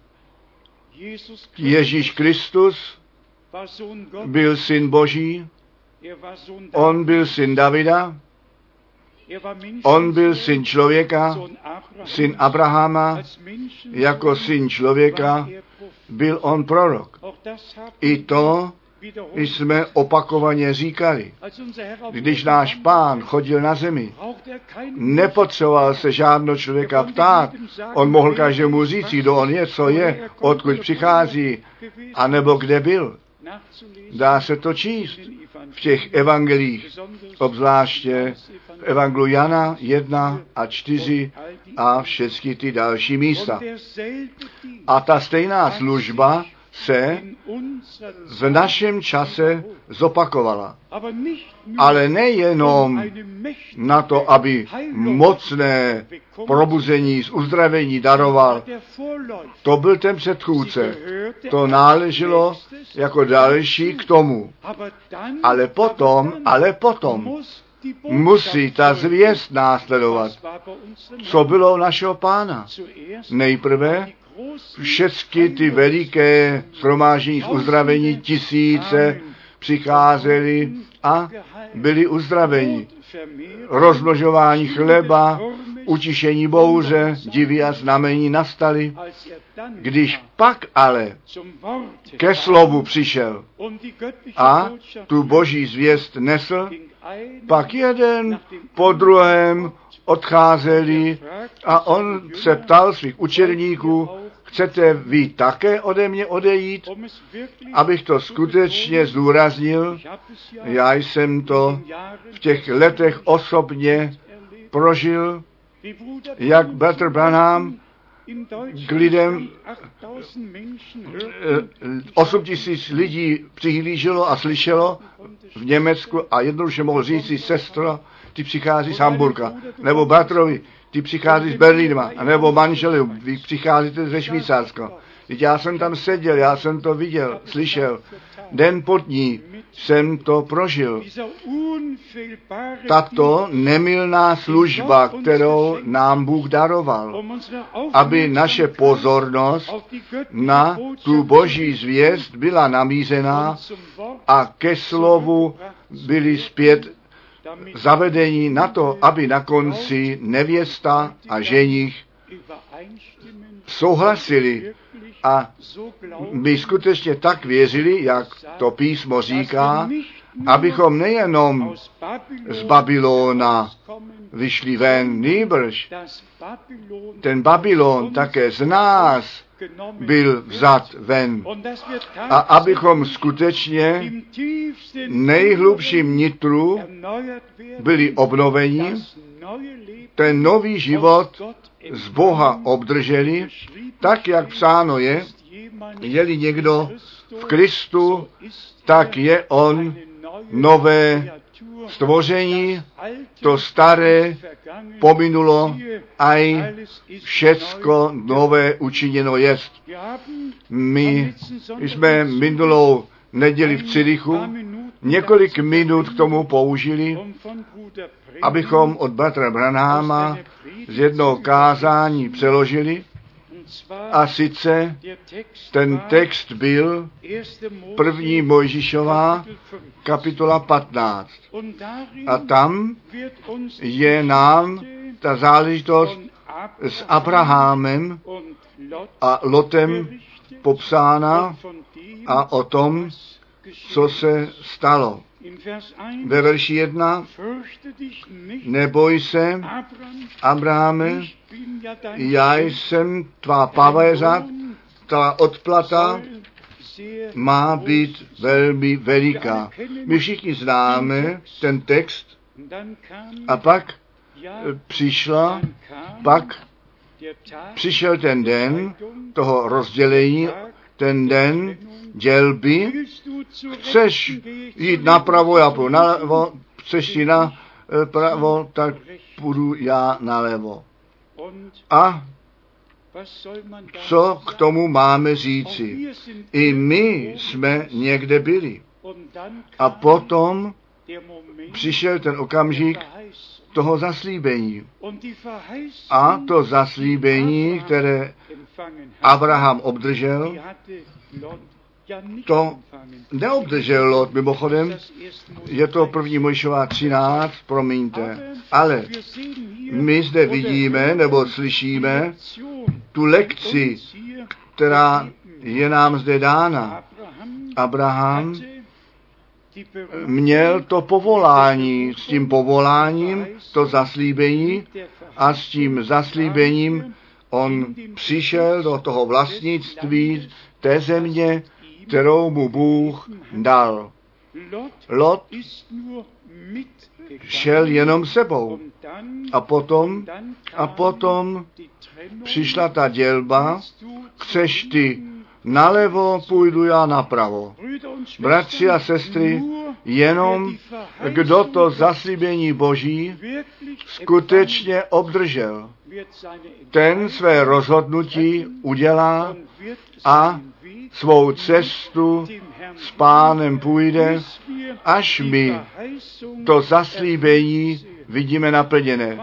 Speaker 1: Ježíš Kristus byl syn Boží, on byl syn Davida, on byl syn člověka, syn Abrahama, jako syn člověka byl on prorok. I to jsme opakovaně říkali. Když náš Pán chodil na zemi, nepotřeboval se žádného člověka ptát. On mohl každému říct, kdo on je, co je, odkud přichází, anebo kde byl. Dá se to číst v těch evangelích, obzvláště v evangelu Jana jedna a čtyři, a všechny ty další místa. A ta stejná služba se v našem čase zopakovala. Ale nejenom na to, aby mocné probuzení z uzdravení daroval. To byl ten předchůdce. To náleželo jako další k tomu. Ale potom, ale potom musí ta zvěst následovat. Co bylo u našeho Pána? Nejprve všechny ty veliké shromáždění z uzdravení, tisíce přicházeli a byli uzdraveni. Rozmnožování chleba, utišení bouře, divy a znamení nastaly. Když pak ale ke slovu přišel a tu boží zvěst nesl, pak jeden po druhém odcházeli a on se ptal svých učedníků, chcete vy také ode mě odejít? Abych to skutečně zdůraznil, já jsem to v těch letech osobně prožil, jak bratr Branham k lidem osm tisíc lidí přihlíželo a slyšelo v Německu a jednoduše mohl říct si sestra, ty přichází z Hamburka, nebo bratrovi, ty přichází z Berlína, nebo manželi, vy přicházíte ze Švýcarska. Já jsem tam seděl, já jsem to viděl, slyšel. Den po dní jsem to prožil. Tato nemylná služba, kterou nám Bůh daroval, aby naše pozornost na tu boží zvěst byla namířená a ke slovu byli zpět zavedení na to, aby na konci nevěsta a ženich souhlasili a my skutečně tak věřili, jak to písmo říká, abychom nejenom z Babylona vyšli ven, nýbrž ten Babylon také z nás byl vzat ven. A abychom skutečně nejhlubším nitru byli obnoveni, ten nový život z Boha obdrželi, tak jak psáno je, je-li někdo v Kristu, tak je on nové stvoření, to staré pominulo, aj všecko nové učiněno jest. My jsme minulou neděli v Cirichu několik minut k tomu použili, abychom od bratra Branhama z jednoho kázání přeložili. A sice ten text byl první Mojžíšová kapitola patnáct. A tam je nám ta záležitost s Abrahamem a Lotem popsána a o tom, co se stalo. Ve verši jedna, neboj se, Abrahame, já jsem tvá pavéza, tvá odplata má být velmi veliká. My všichni známe ten text a pak přišla, pak přišel ten den toho rozdělení, ten den dělby. Chceš jít napravo, já půjdu nalevo, chceš jít napravo, tak půjdu já nalevo. A co k tomu máme říci? I my jsme někde byli. A potom přišel ten okamžik toho zaslíbení. A to zaslíbení, které Abraham obdržel, to neobdržel Lot, mimochodem, je to první Mojžíšova třináct, promiňte, ale my zde vidíme, nebo slyšíme tu lekci, která je nám zde dána. Abraham měl to povolání, s tím povoláním, to zaslíbení a s tím zaslíbením on přišel do toho vlastnictví té země, kterou mu Bůh dal. Lot šel jenom sebou. A potom, a potom přišla ta dělba, chceš ty nalevo, půjdu já napravo. Bratři a sestry, jenom kdo to zaslíbení Boží skutečně obdržel, ten své rozhodnutí udělá a svou cestu s Pánem půjde, až my to zaslíbení vidíme naplněné.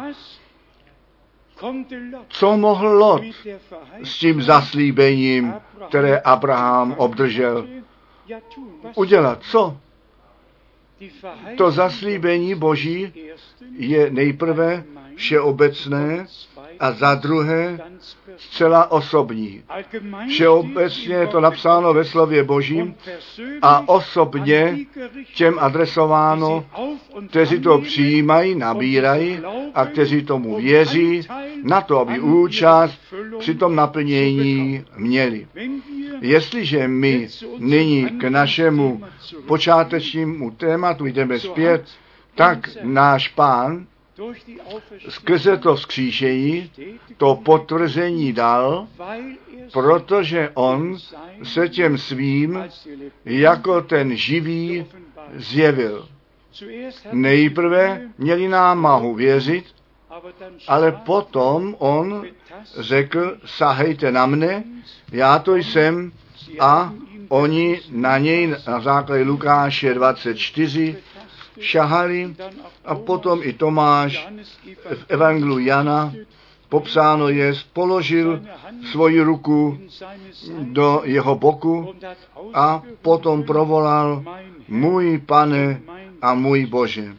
Speaker 1: Co mohl Lot s tím zaslíbením, které Abraham obdržel, udělat? Co? To zaslíbení Boží je nejprve všeobecné a za druhé zcela osobní. Všeobecně je to napsáno ve slově Božím a osobně těm adresováno, kteří to přijímají, nabírají a kteří tomu věří, na to, aby účast při tom naplnění měli. Jestliže my nyní k našemu počátečnímu tématu jdeme zpět, tak náš Pán skrze to vzkříšení to potvrzení dal, protože on se těm svým jako ten živý zjevil. Nejprve měli námahu věřit, ale potom on řekl, sahejte na mne, já to jsem, a oni na něj na základě Lukáše dvacet čtyři šahali a potom i Tomáš v Evangeliu Jana popsáno je, položil svoji ruku do jeho boku a potom provolal, můj Pane a můj Bože.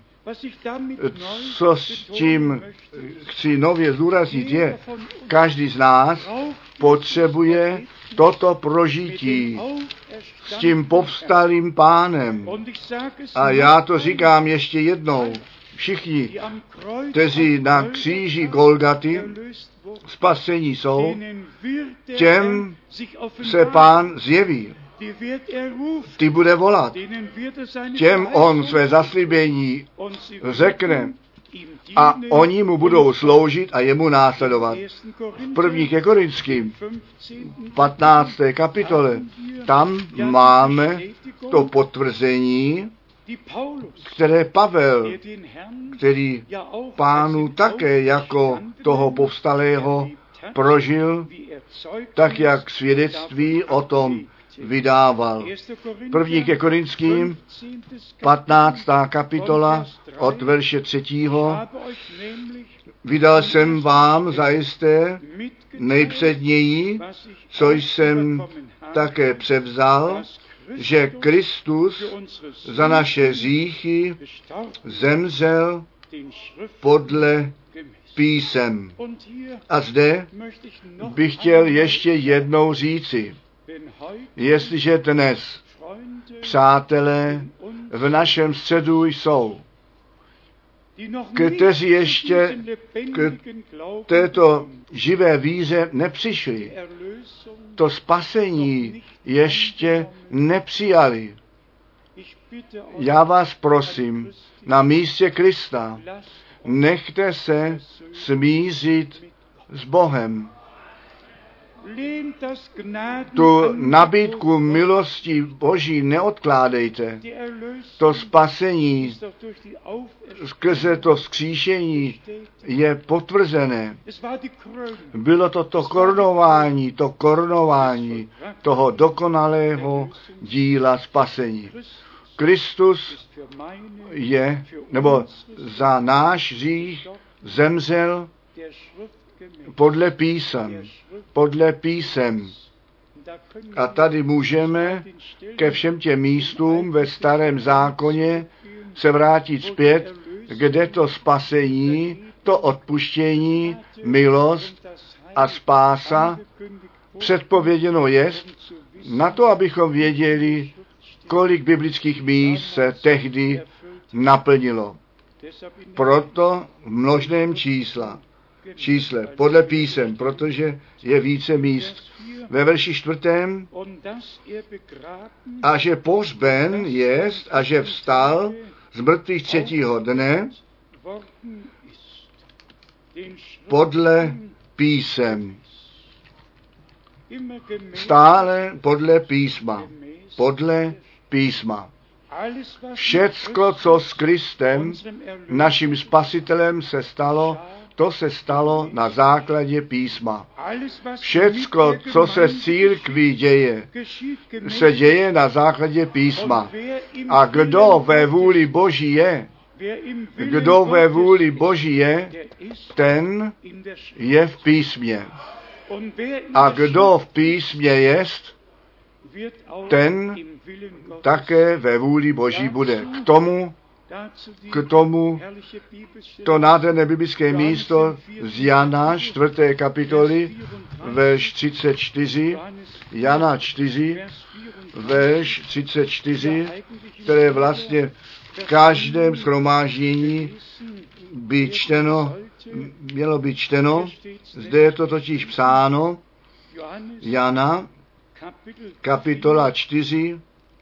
Speaker 1: Co s tím chci nově zdůraznit je, každý z nás potřebuje toto prožití s tím povstalým Pánem. A já to říkám ještě jednou. Všichni, kteří na kříži Golgaty spasení jsou, těm se Pán zjeví. Ty bude volat. Těm on své zaslíbení řekne a oni mu budou sloužit a jemu následovat. V první ke Korinským patnácté kapitole tam máme to potvrzení, které Pavel, který Pánu také jako toho povstalého prožil, tak jak svědectví o tom vydával. První ke Korinským, patnáctá kapitola, od verše třetího. Vydal jsem vám zajisté nejpředněji, co jsem také převzal, že Kristus za naše hříchy zemřel podle písem. A zde bych chtěl ještě jednou říci, jestliže dnes přátelé v našem středu jsou, kteří ještě k této živé víře nepřišli, to spasení ještě nepřijali. Já vás prosím, na místě Krista, nechte se smířit s Bohem. Tu nabídku milosti Boží neodkládejte. To spasení skrze to vzkříšení je potvrzené. Bylo to to korunování, to korunování toho dokonalého díla spasení. Kristus je, nebo za náš hřích zemřel podle písem, podle písem. A tady můžeme ke všem těm místům ve Starém zákoně se vrátit zpět, kde to spasení, to odpuštění, milost a spása předpověděno jest, na to, abychom věděli, kolik biblických míst se tehdy naplnilo. Proto v množném čísla. čísle, podle písem, protože je více míst. Ve verši čtvrtém, a že pohřben jest a že vstal z mrtvých třetího dne podle písem. Stále podle písma. Podle písma. Všecko, co s Kristem, naším spasitelem, se stalo, to se stalo na základě písma. Všecko, co se s církví děje, se děje na základě písma. A kdo ve vůli Boží je, kdo ve vůli Boží je, ten je v písmě. A kdo v písmě jest, ten také ve vůli Boží bude. K tomu, k tomu to nádherné biblické místo z Jana čtvrté kapitoly, verš třicet čtyři, Jana čtyři, verš třicet čtyři, které vlastně v každém shromáždění by čteno, mělo být čteno. Zde je to totiž psáno, Jana, kapitola čtyři,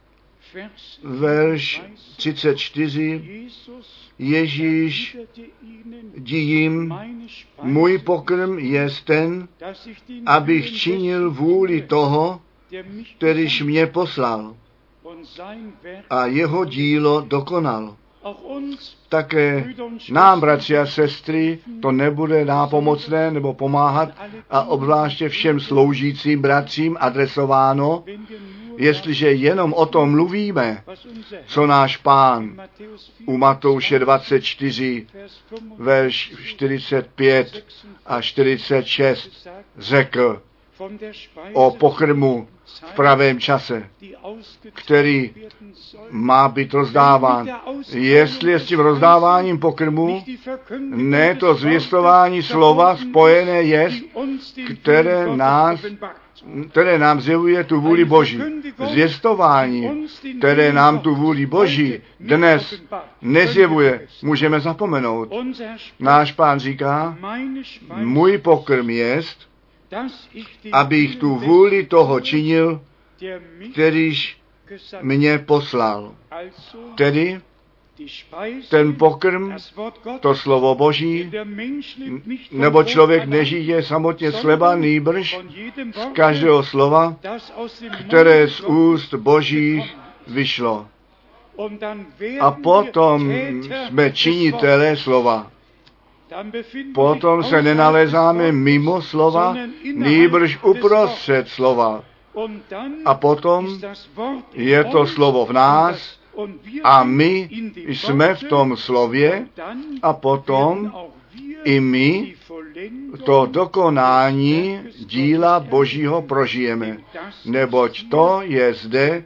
Speaker 1: verš třicet čtyři, Ježíš jim, můj pokrm je ten, abych činil vůli toho, kterýž mě poslal a jeho dílo dokonal. Také nám, bratři a sestry, to nebude nápomocné nebo pomáhat, a obzvláště všem sloužícím bratřím adresováno, jestliže jenom o tom mluvíme, co náš Pán u Matouše dvacet čtyři, verš čtyřicet pět a čtyřicet šest řekl o pokrmu v pravém čase, který má být rozdáván. Jestli je s tím rozdáváním pokrmu, ne to zvěstování slova spojené je, které nás které nám zjevuje tu vůli Boží. Zvěstování, které nám tu vůli Boží dnes nezjevuje, můžeme zapomenout. Náš Pán říká, můj pokrm jest, abych tu vůli toho činil, kterýž mě poslal. Tedy ten pokrm, to slovo Boží, nebo člověk nežije samotně z chleba, nýbrž z každého slova, které z úst Božích vyšlo. A potom jsme činitelé slova. Potom se nenalezáme mimo slova, nýbrž uprostřed slova. A potom je to slovo v nás a my jsme v tom slově a potom i my to dokonání díla Božího prožijeme. Neboť to je zde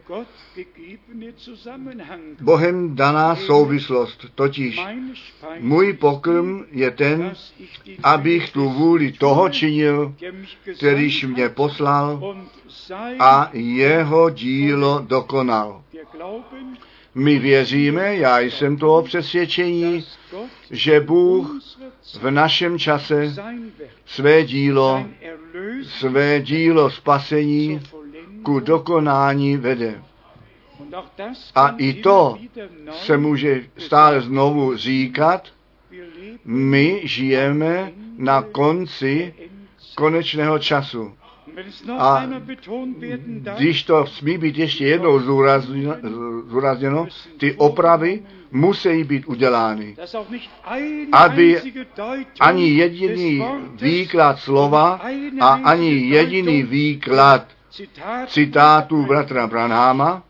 Speaker 1: Bohem daná souvislost. Totiž můj pokrm je ten, abych tu vůli toho činil, kterýž mě poslal a jeho dílo dokonal. My věříme, já jsem toho přesvědčení, že Bůh v našem čase své dílo, své dílo spasení ku dokonání vede. A i to se může stále znovu říkat, my žijeme na konci konečného času. A když to smí být ještě jednou zúrazněno, ty opravy musí být udělány, aby ani jediný výklad slova a ani jediný výklad citátů bratra Branhama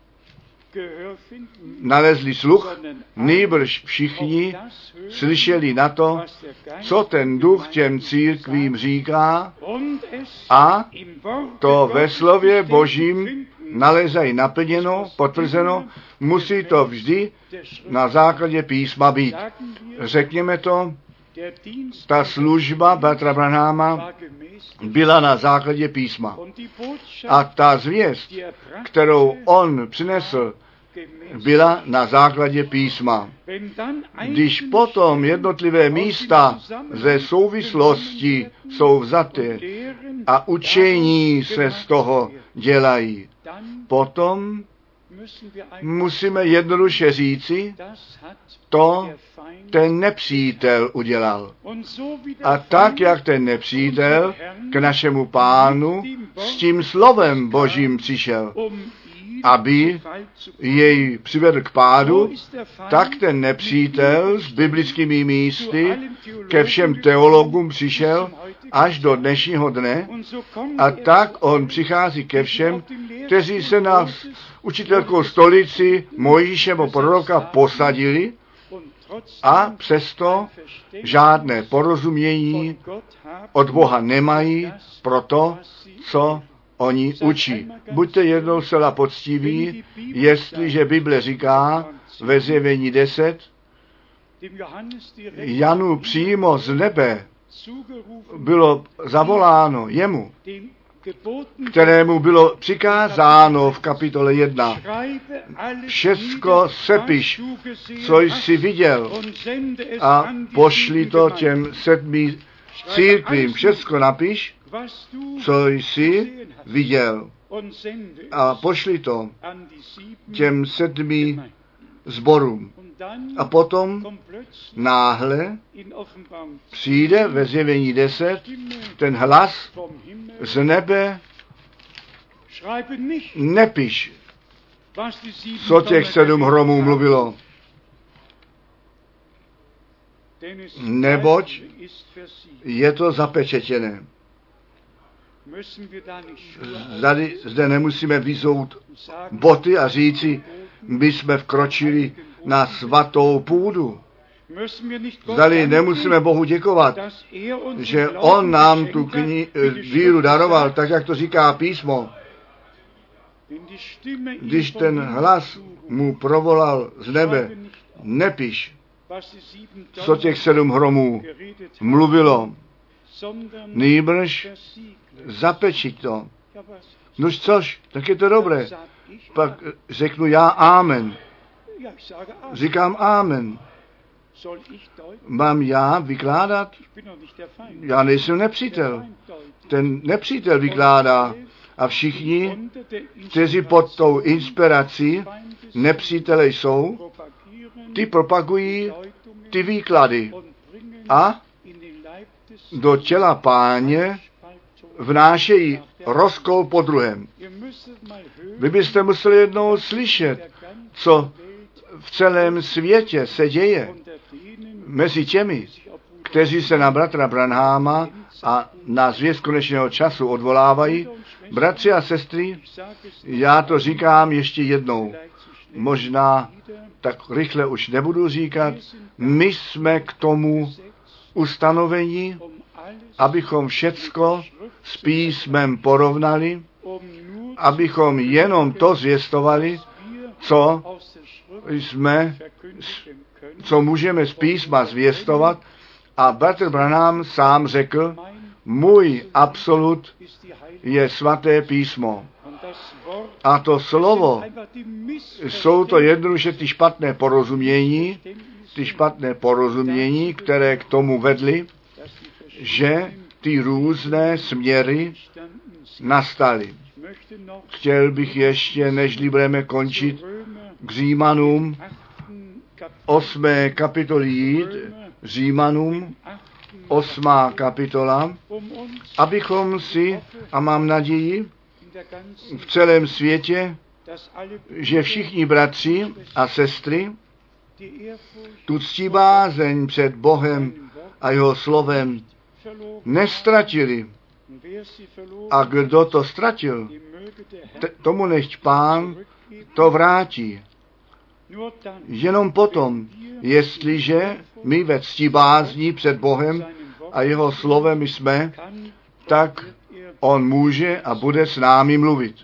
Speaker 1: nalezli sluch, nýbrž všichni slyšeli na to, co ten duch těm církvím říká, a to ve slově Božím nalezají naplněno, potvrzeno, musí to vždy na základě písma být. Řekněme to, ta služba bratra Branhama byla na základě písma. A ta zvěst, kterou on přinesl, byla na základě písma. Když potom jednotlivé místa ze souvislosti jsou vzaty a učení se z toho dělají, potom musíme jednoduše říci, to ten nepřítel udělal. A tak, jak ten nepřítel k našemu Pánu s tím slovem Božím přišel, aby jej přivedl k pádu, tak ten nepřítel s biblickými místy ke všem teologům přišel až do dnešního dne a tak on přichází ke všem, kteří se na učitelskou stolici Mojžíšova proroka posadili a přesto žádné porozumění od Boha nemají pro to, co oni učí. Buďte jednou zcela poctiví, jestliže Bible říká ve Zjevení deset, Janu přímo z nebe bylo zavoláno jemu, kterému bylo přikázáno v kapitole jedna. Všecko sepiš, co jsi viděl, a pošli to těm sedmi církvím. Všecko napiš, co jsi viděl, a pošli to těm sedmi sborům. A potom náhle přijde ve Zjevení deset ten hlas z nebe: nepiš, co těch sedm hromů mluvilo, neboť je to zapečetěné. Zde, zde nemusíme vyzout boty a říci, my jsme vkročili na svatou půdu. Zdali nemusíme Bohu děkovat, že On nám tu kni- víru daroval, tak jak to říká písmo. Když ten hlas mu provolal z nebe: nepiš, co těch sedm hromů mluvilo, nýbrž zapeči to. Nož což, tak je to dobré. Pak řeknu já amen. Říkám amen. Mám já vykládat? Já nejsem nepřítel. Ten nepřítel vykládá a všichni, kteří pod tou inspirací nepřítele jsou, ty propagují ty výklady a do těla Páně vnášejí rozkol po druhém. Vy byste museli jednou slyšet, co v celém světě se děje mezi těmi, kteří se na bratra Branháma a na zvěst konečného času odvolávají. Bratři a sestry, já to říkám ještě jednou. Možná tak rychle už nebudu říkat. My jsme k tomu ustanovení, abychom všecko s písmem porovnali, abychom jenom to zvěstovali, co jsme, co můžeme z písma zvěstovat. A bratr Branham sám řekl, můj absolut je svaté písmo. A to slovo, jsou to jednoduše ty špatné porozumění, ty špatné porozumění, které k tomu vedly, že ty různé směry nastaly. Chtěl bych ještě, nežli budeme končit, k Římanům osmé kapitoly jít, Římanům osmá kapitola, abychom si, a mám naději, v celém světě, že všichni bratři a sestry tu ctibázeň před Bohem a jeho slovem nestratili. A kdo to ztratil, t- tomu nechť Pán to vrátí. Jenom potom, jestliže my ve ctibázní před Bohem a jeho slovem jsme, tak on může a bude s námi mluvit.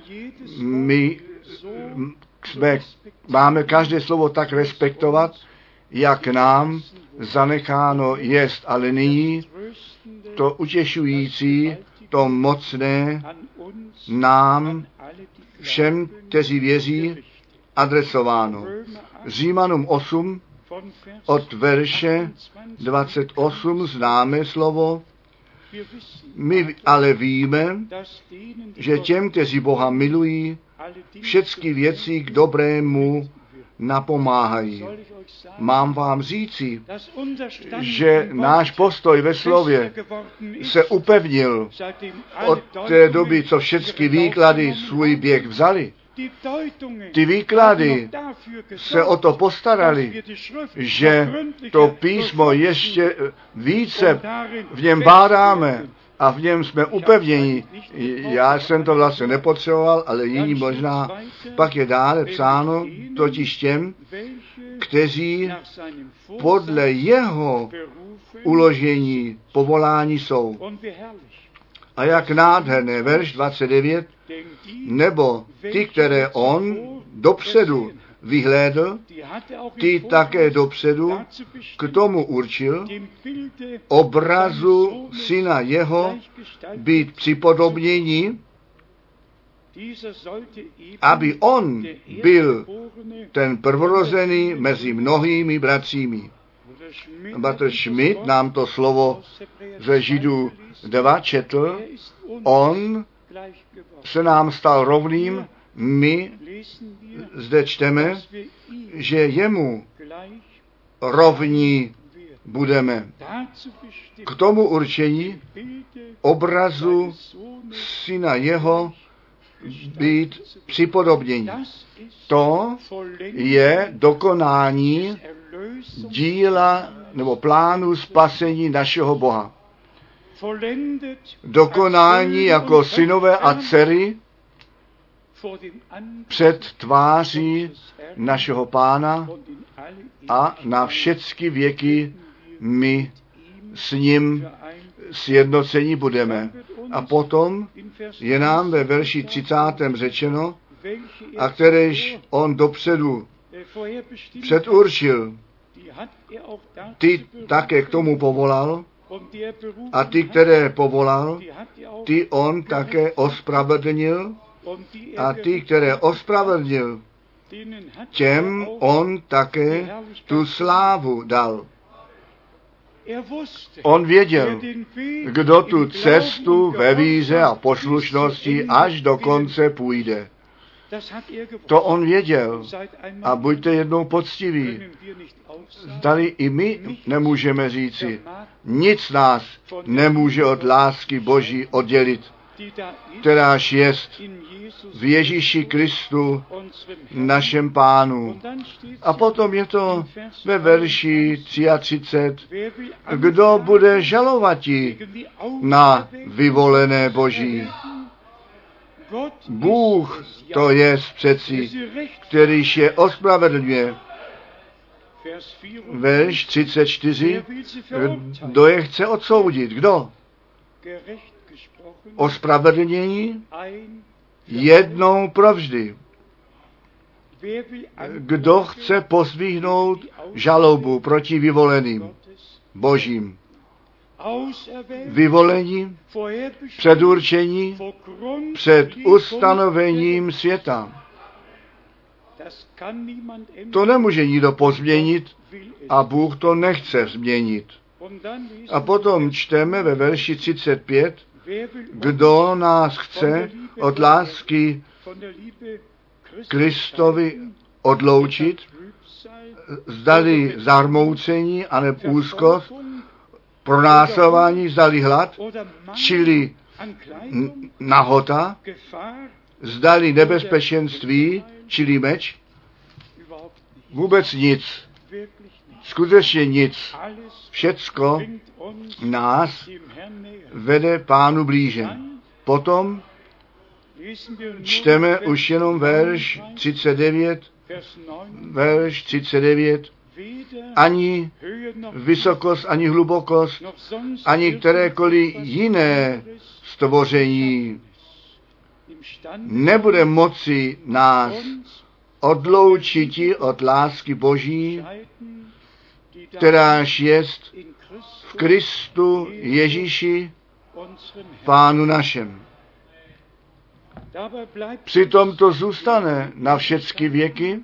Speaker 1: My jsme, máme každé slovo tak respektovat, jak nám zanecháno jest, ale nyní to utěšující, to mocné nám, všem, kteří věří, adresováno. Římanům osm od verše dvacet osm známe slovo. My ale víme, že těm, kteří Boha milují, všechny věci k dobrému napomáhají. Mám vám říci, že náš postoj ve slově se upevnil od té doby, co všechny výklady svůj běh vzali. Ty výklady se o to postarali, že to písmo ještě více v něm bádáme a v něm jsme upevněni. Já jsem to vlastně nepotřeboval, ale jiní možná. Pak je dále psáno, totiž těm, kteří podle jeho uložení povolání jsou. A jak nádherné, verš dvacet devět, nebo ty, které on dopředu vyhlédl, ty také dopředu k tomu určil, obrazu syna jeho být připodobnění, aby on byl ten prvorozený mezi mnohými bratřími. Bratr Schmidt nám to slovo ze Židů dva četl, on se nám stal rovným, my zde čteme, že jemu rovní budeme. K tomu určení obrazu syna jeho být připodobnění. To je dokonání díla nebo plánu spasení našeho Boha. Dokonání jako synové a dcery před tváří našeho Pána a na všechny věky my s ním sjednocení budeme. A potom je nám ve verši třicátém řečeno, a kteréž on dopředu předurčil, ty také k tomu povolal, a ty, které povolal, ty on také ospravedlnil, a ty, které ospravedlnil, těm on také tu slávu dal. On věděl, kdo tu cestu ve víře a poslušnosti až do konce půjde. To on věděl. A buďte jednou poctiví. Zdali i my nemůžeme říci, nic nás nemůže od lásky Boží oddělit, kteráž jest v Ježíši Kristu, našem Pánu. A potom je to ve verši třicet tři. Kdo bude žalovati na vyvolené Boží? Bůh to je přeci, kterýž je ospravedlňuje. Verš třicet čtyři. Kdo je chce odsoudit? Kdo? Ospravedlnění jednou provždy. Kdo chce pozdvihnout žalobu proti vyvoleným Božím? Vyvolení, předurčení, před ustanovením světa. To nemůže nikdo pozměnit a Bůh to nechce změnit. A potom čteme ve verši třicet pět, kdo nás chce od lásky Kristovi odloučit, zdali zarmoucení, aneb úzkost, pronásledování, zdali hlad, čili nahota, zdali nebezpečenství, čili meč, vůbec nic, skutečně nic. Všecko nás vede Pánu blíže. Potom čteme už jenom verš třicet devět, verš třicet devět, ani vysokost, ani hlubokost, ani kterékoliv jiné stvoření nebude moci nás odloučit od lásky Boží, kteráž jest v Kristu Ježíši, Pánu našem. Přitom to zůstane na všechny věky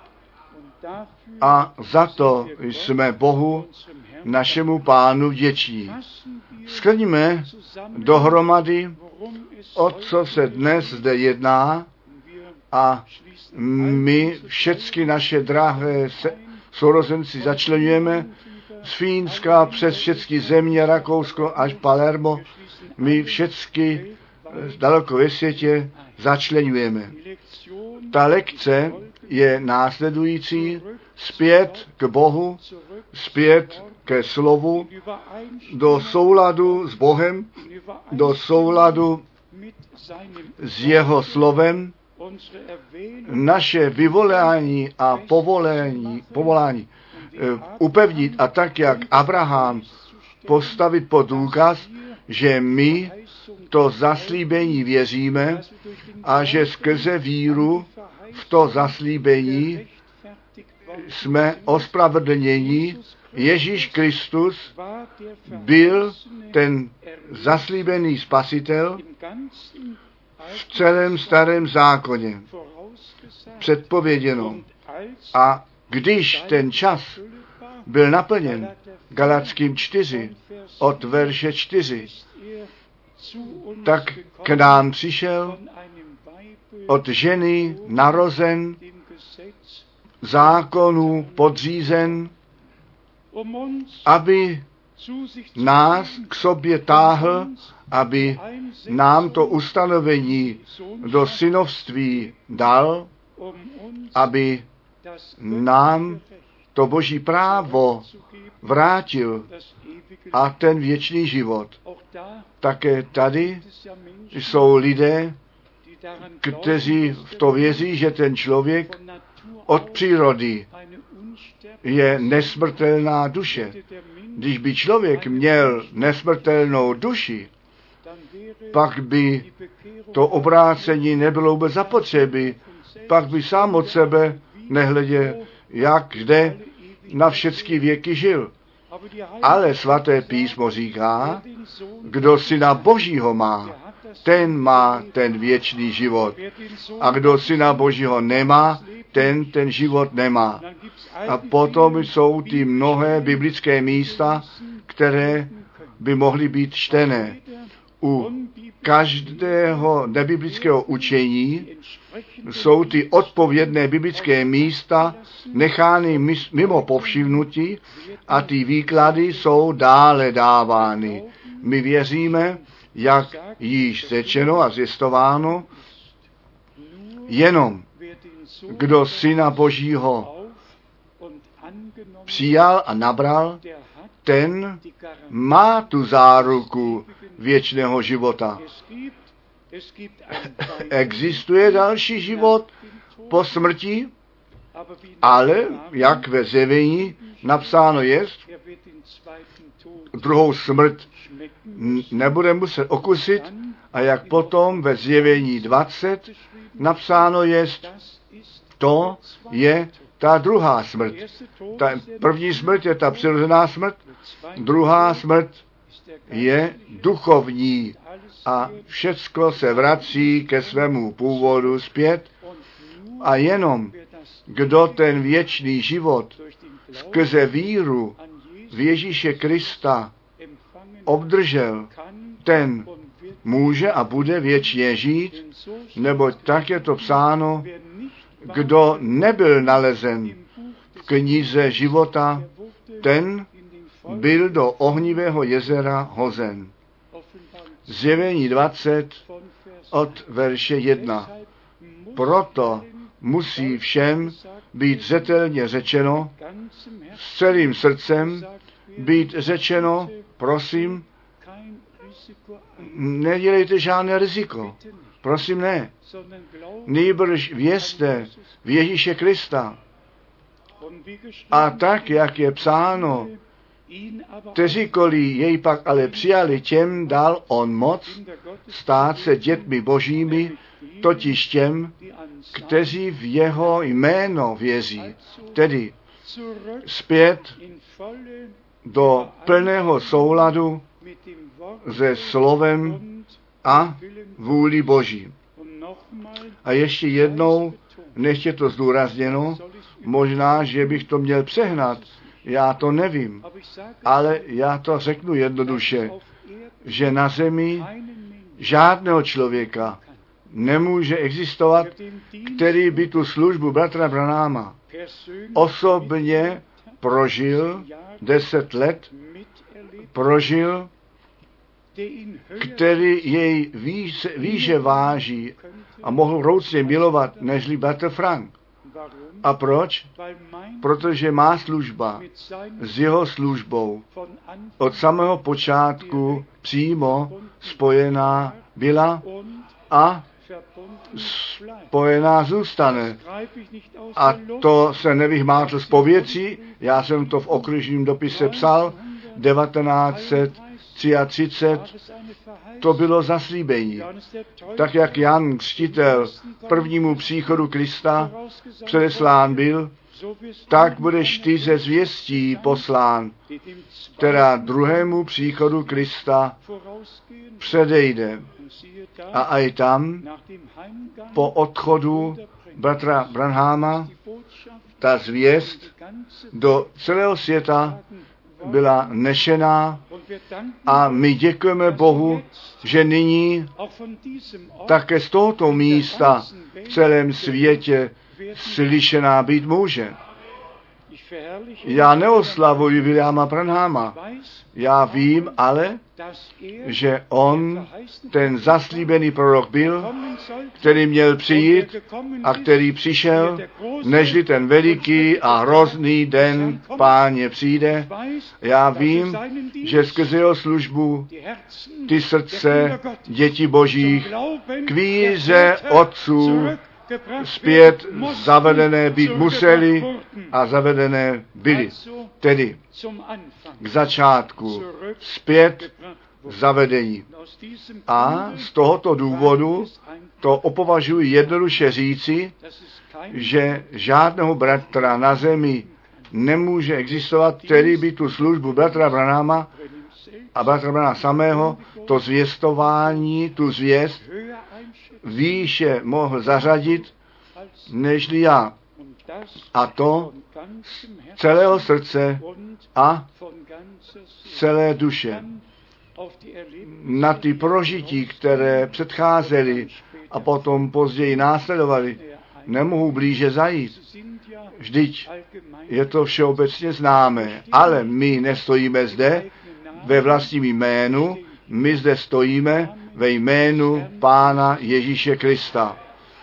Speaker 1: a za to jsme Bohu, našemu Pánu vděční. Shrňme dohromady, o co se dnes zde jedná, a my všechny naše drahé sourozenci začlenujeme z Fínska přes všechny země, Rakousko až Palermo. My všechny daleko ve světě začlenujeme. Ta lekce je následující: zpět k Bohu, zpět ke slovu, do souladu s Bohem, do souladu s jeho slovem. Naše vyvolání a povolání, povolání uh, upevnit a tak, jak Abraham postavit pod důkaz, že my to zaslíbení věříme a že skrze víru v to zaslíbení jsme ospravedlněni. Ježíš Kristus byl ten zaslíbený spasitel v celém starém zákoně předpověděno. A když ten čas byl naplněn, Galatským čtyři, od verše čtyři, tak k nám přišel od ženy narozen, zákonu podřízen, aby nás k sobě táhl, aby nám to ustanovení do synovství dal, aby nám to boží právo vrátil a ten věčný život. Také tady jsou lidé, kteří v to věří, že ten člověk od přírody je nesmrtelná duše. Když by člověk měl nesmrtelnou duši, pak by to obrácení nebylo vůbec zapotřebí, pak by sám od sebe, nehledě jak, kde, na všechny věky žil. Ale svaté písmo říká, kdo syna Božího má, ten má ten věčný život. A kdo syna Božího nemá, ten ten život nemá. A potom jsou ty mnohé biblické místa, které by mohly být čtené. U každého nebiblického učení jsou ty odpovědné biblické místa nechány mimo povšimnutí a ty výklady jsou dále dávány. My věříme, jak již řečeno a zjistováno, jenom kdo syna Božího přijal a nabral, ten má tu záruku věčného života. Existuje další život po smrti, ale jak ve zjevení napsáno jest, druhou smrt nebude muset okusit, a jak potom ve zjevení dvacet napsáno jest, to je ta druhá smrt. Ta první smrt je ta přirozená smrt, druhá smrt je duchovní a všecko se vrací ke svému původu zpět a jenom kdo ten věčný život skrze víru v Ježíše Krista obdržel, ten může a bude věčně žít, neboť tak je to psáno, kdo nebyl nalezen v knize života, ten byl do ohnivého jezera hozen. Zjevení dvacet od verše jedna. Proto musí všem být zřetelně řečeno, s celým srdcem být řečeno, prosím, nedělejte žádné riziko. Prosím, ne. Nýbrž vězte v Ježíše Krista. A tak, jak je psáno, kteříkoliv jej pak ale přijali, těm dal on moc stát se dětmi božími, totiž těm, kteří v jeho jméno věří. Tedy zpět do plného souladu se slovem a vůli Boží. A ještě jednou, nechtě to zdůrazněno, možná, že bych to měl přehnat, já to nevím, ale já to řeknu jednoduše, že na zemi žádného člověka nemůže existovat, který by tu službu bratra Branhama osobně prožil, deset let prožil, který jej výše, výše váží a mohl vroucně milovat, nežli bratr Frank. A proč? Protože má služba s jeho službou od samého počátku přímo spojená byla a spojená zůstane. A to se nevyhmátl z pověcí, já jsem to v okružním dopise psal, devatenáct set třicet tři, to bylo zaslíbení. Tak jak Jan Křtitel prvnímu příchodu Krista předeslán byl, tak budeš ty ze zvěstí poslán, která druhému příchodu Krista předejde. A i tam, po odchodu bratra Branhama, ta zvěst do celého světa byla nešená a my děkujeme Bohu, že nyní také z tohoto místa v celém světě slyšená být může. Já neoslavuji Williama Branhama. Já vím ale, že on, ten zaslíbený prorok byl, který měl přijít a který přišel, nežli ten veliký a hrozný den Páně přijde. Já vím, že skrze jeho službu ty srdce dětí božích k víře otců zpět zavedené být museli a zavedené byly. Tedy k začátku zpět zavedení. A z tohoto důvodu to opovažuji jednoduše říci, že žádného bratra na zemi nemůže existovat, který by tu službu bratra Branhama a bratra Branhama samého, to zvěstování, tu zvěst, výše mohl zařadit, nežli já. A to z celého srdce a celé duše. Na ty prožití, které předcházely a potom později následovaly, nemohu blíže zajít. Vždyť je to všeobecně známé, ale my nestojíme zde ve vlastním jménu, my zde stojíme ve jménu Pána Ježíše Krista.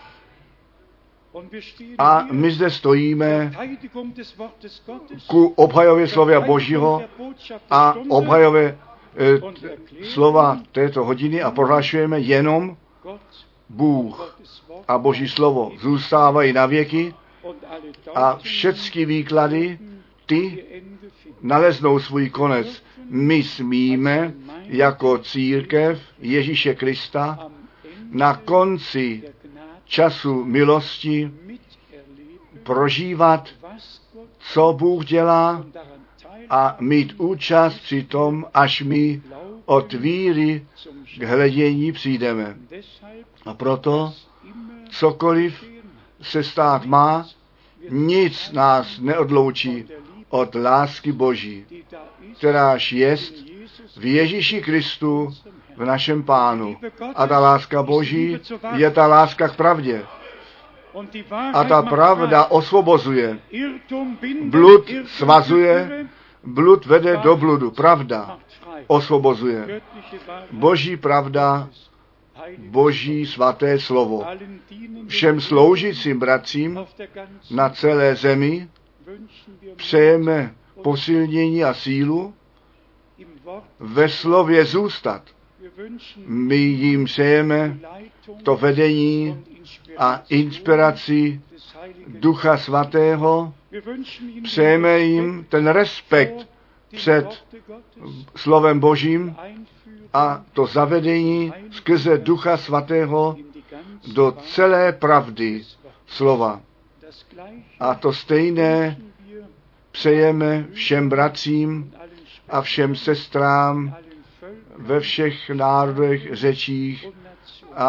Speaker 1: A my zde stojíme ku obhajově slova Božího a obhajově e, slova této hodiny a prohlašujeme jenom Bůh a Boží slovo zůstávají na věky a všechny výklady ty naleznou svůj konec. My smíme jako církev Ježíše Krista na konci času milosti prožívat, co Bůh dělá a mít účast při tom, až my od víry k hledění přijdeme. A proto cokoliv se stát má, nic nás neodloučí od lásky Boží, kteráž jest v Ježíši Kristu, v našem Pánu. A ta láska Boží je ta láska k pravdě. A ta pravda osvobozuje. Blud svazuje, blud vede do bludu. Pravda osvobozuje. Boží pravda, Boží svaté slovo. Všem sloužícím bratřím na celé zemi přejeme posilnění a sílu ve slově zůstat. My jim přejeme to vedení a inspiraci Ducha Svatého. Přejeme jim ten respekt před slovem Božím a to zavedení skrze Ducha Svatého do celé pravdy slova. A to stejné přejeme všem bratřím a všem sestrám ve všech národech, řečích a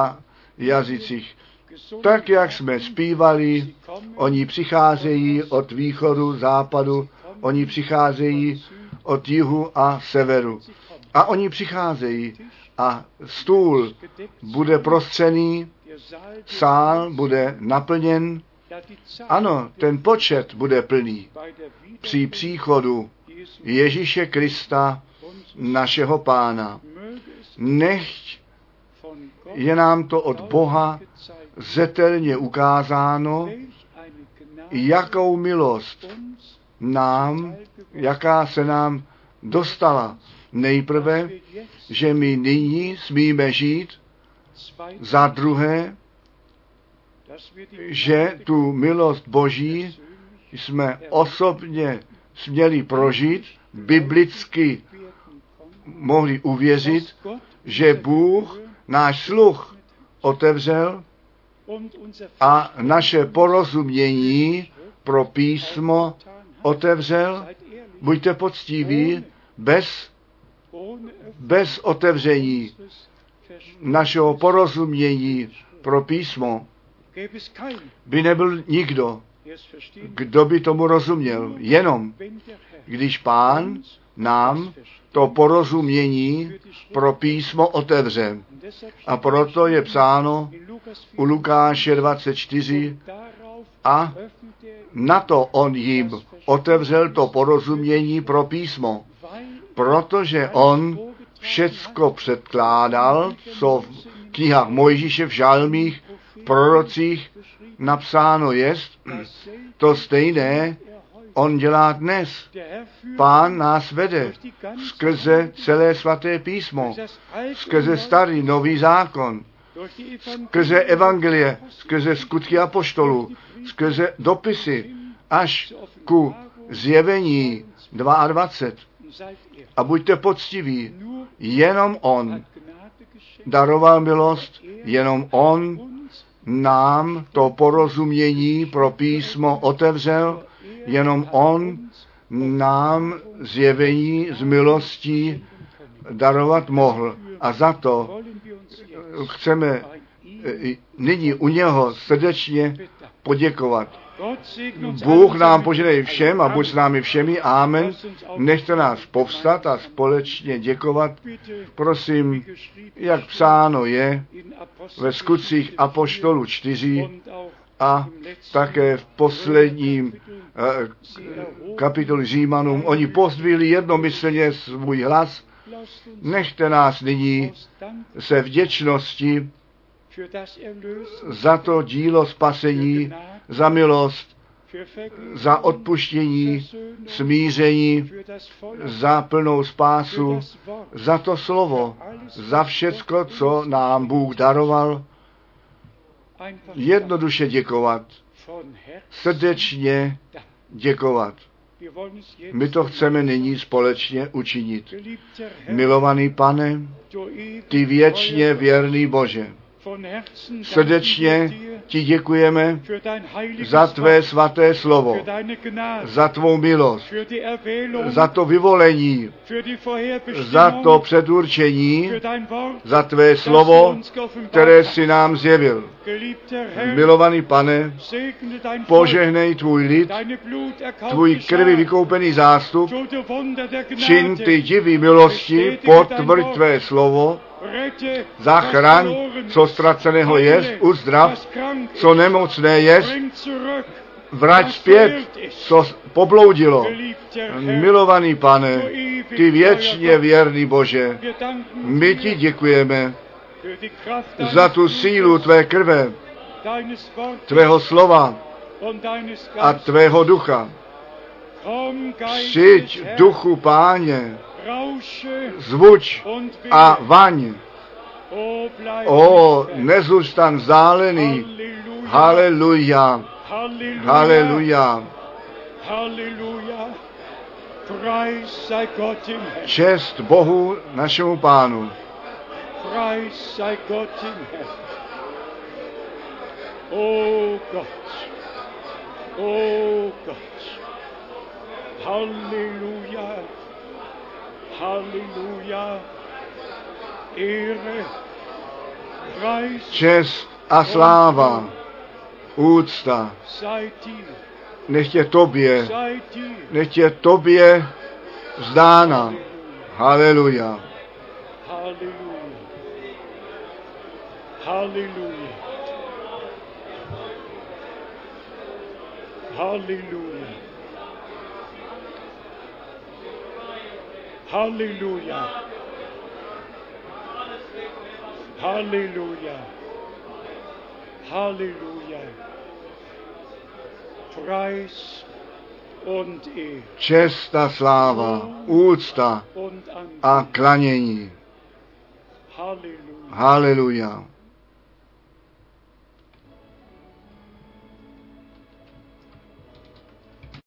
Speaker 1: jazycích. Tak, jak jsme zpívali, oni přicházejí od východu, západu, oni přicházejí od jihu a severu. A oni přicházejí a stůl bude prostřený, sál bude naplněn. Ano, ten počet bude plný při příchodu Ježíše Krista, našeho Pána. Nechť je nám to od Boha zetelně ukázáno, jakou milost nám, jaká se nám dostala. Nejprve, že my nyní smíme žít, za druhé, že tu milost Boží jsme osobně směli prožít, biblicky mohli uvěřit, že Bůh náš sluch otevřel a naše porozumění pro písmo otevřel. Buďte poctiví, bez, bez otevření našeho porozumění pro písmo by nebyl nikdo, kdo by tomu rozuměl. Jenom když Pán nám to porozumění pro písmo otevře. A proto je psáno u Lukáše dvacet čtyři a na to on jim otevřel to porozumění pro písmo, protože on všecko předkládal, co v knihách Mojžíše, v žalmích, v prorocích napsáno jest, to stejné on dělá dnes. Pán nás vede skrze celé svaté písmo, skrze starý nový zákon, skrze evangelie, skrze skutky apoštolů, skrze dopisy, až ku zjevení dvacet dva. A buďte poctiví, jenom on daroval milost, jenom on nám to porozumění pro písmo otevřel, jenom on nám zjevení z milostí darovat mohl. A za to chceme nyní u něho srdečně poděkovat. Bůh nám požehnej všem a buď s námi všemi. Amen. Nechte nás povstat a společně děkovat. Prosím, jak psáno je ve skutcích apoštolů čtyři a také v posledním kapitolu Římanům. Oni pozdvihli jednomyslně svůj hlas. Nechte nás nyní se vděčnosti za to dílo spasení, za milost, za odpuštění, smíření, za plnou spásu, za to slovo, za všecko, co nám Bůh daroval, jednoduše děkovat, srdečně děkovat. My to chceme nyní společně učinit. Milovaný Pane, ty věčně věrný Bože, srdečně ti děkujeme za tvé svaté slovo, za tvou milost, za to vyvolení, za to předurčení, za tvé slovo, které jsi nám zjevil. Milovaný Pane, požehnej tvůj lid, tvůj krvi vykoupený zástup, čin ty divy milosti, potvrď tvé slovo, zachraň, co ztraceného jest, uzdrav, co nemocné jest, vrať zpět, co pobloudilo. Milovaný Pane, ty věčně věrný Bože, my ti děkujeme za tu sílu tvé krve, tvého slova a tvého ducha. Přijď, duchu Páně, zvuč a vaň. O, nezůstan vzdálený. Haleluja. Haleluja. Čest Bohu našemu Pánu.
Speaker 2: O Gott, o Gott, Halleluja, Halleluja, Ehre,
Speaker 1: čest a sláva, úcta, nech je tobě, nech je tobě vzdána. Haleluja.
Speaker 2: Halleluja. Halleluja. Halleluja. Halleluja. Halleluja. Preis und Ehre.
Speaker 1: Čest a sláva, úcta a klanění.
Speaker 2: Halleluja.
Speaker 1: Haleluja.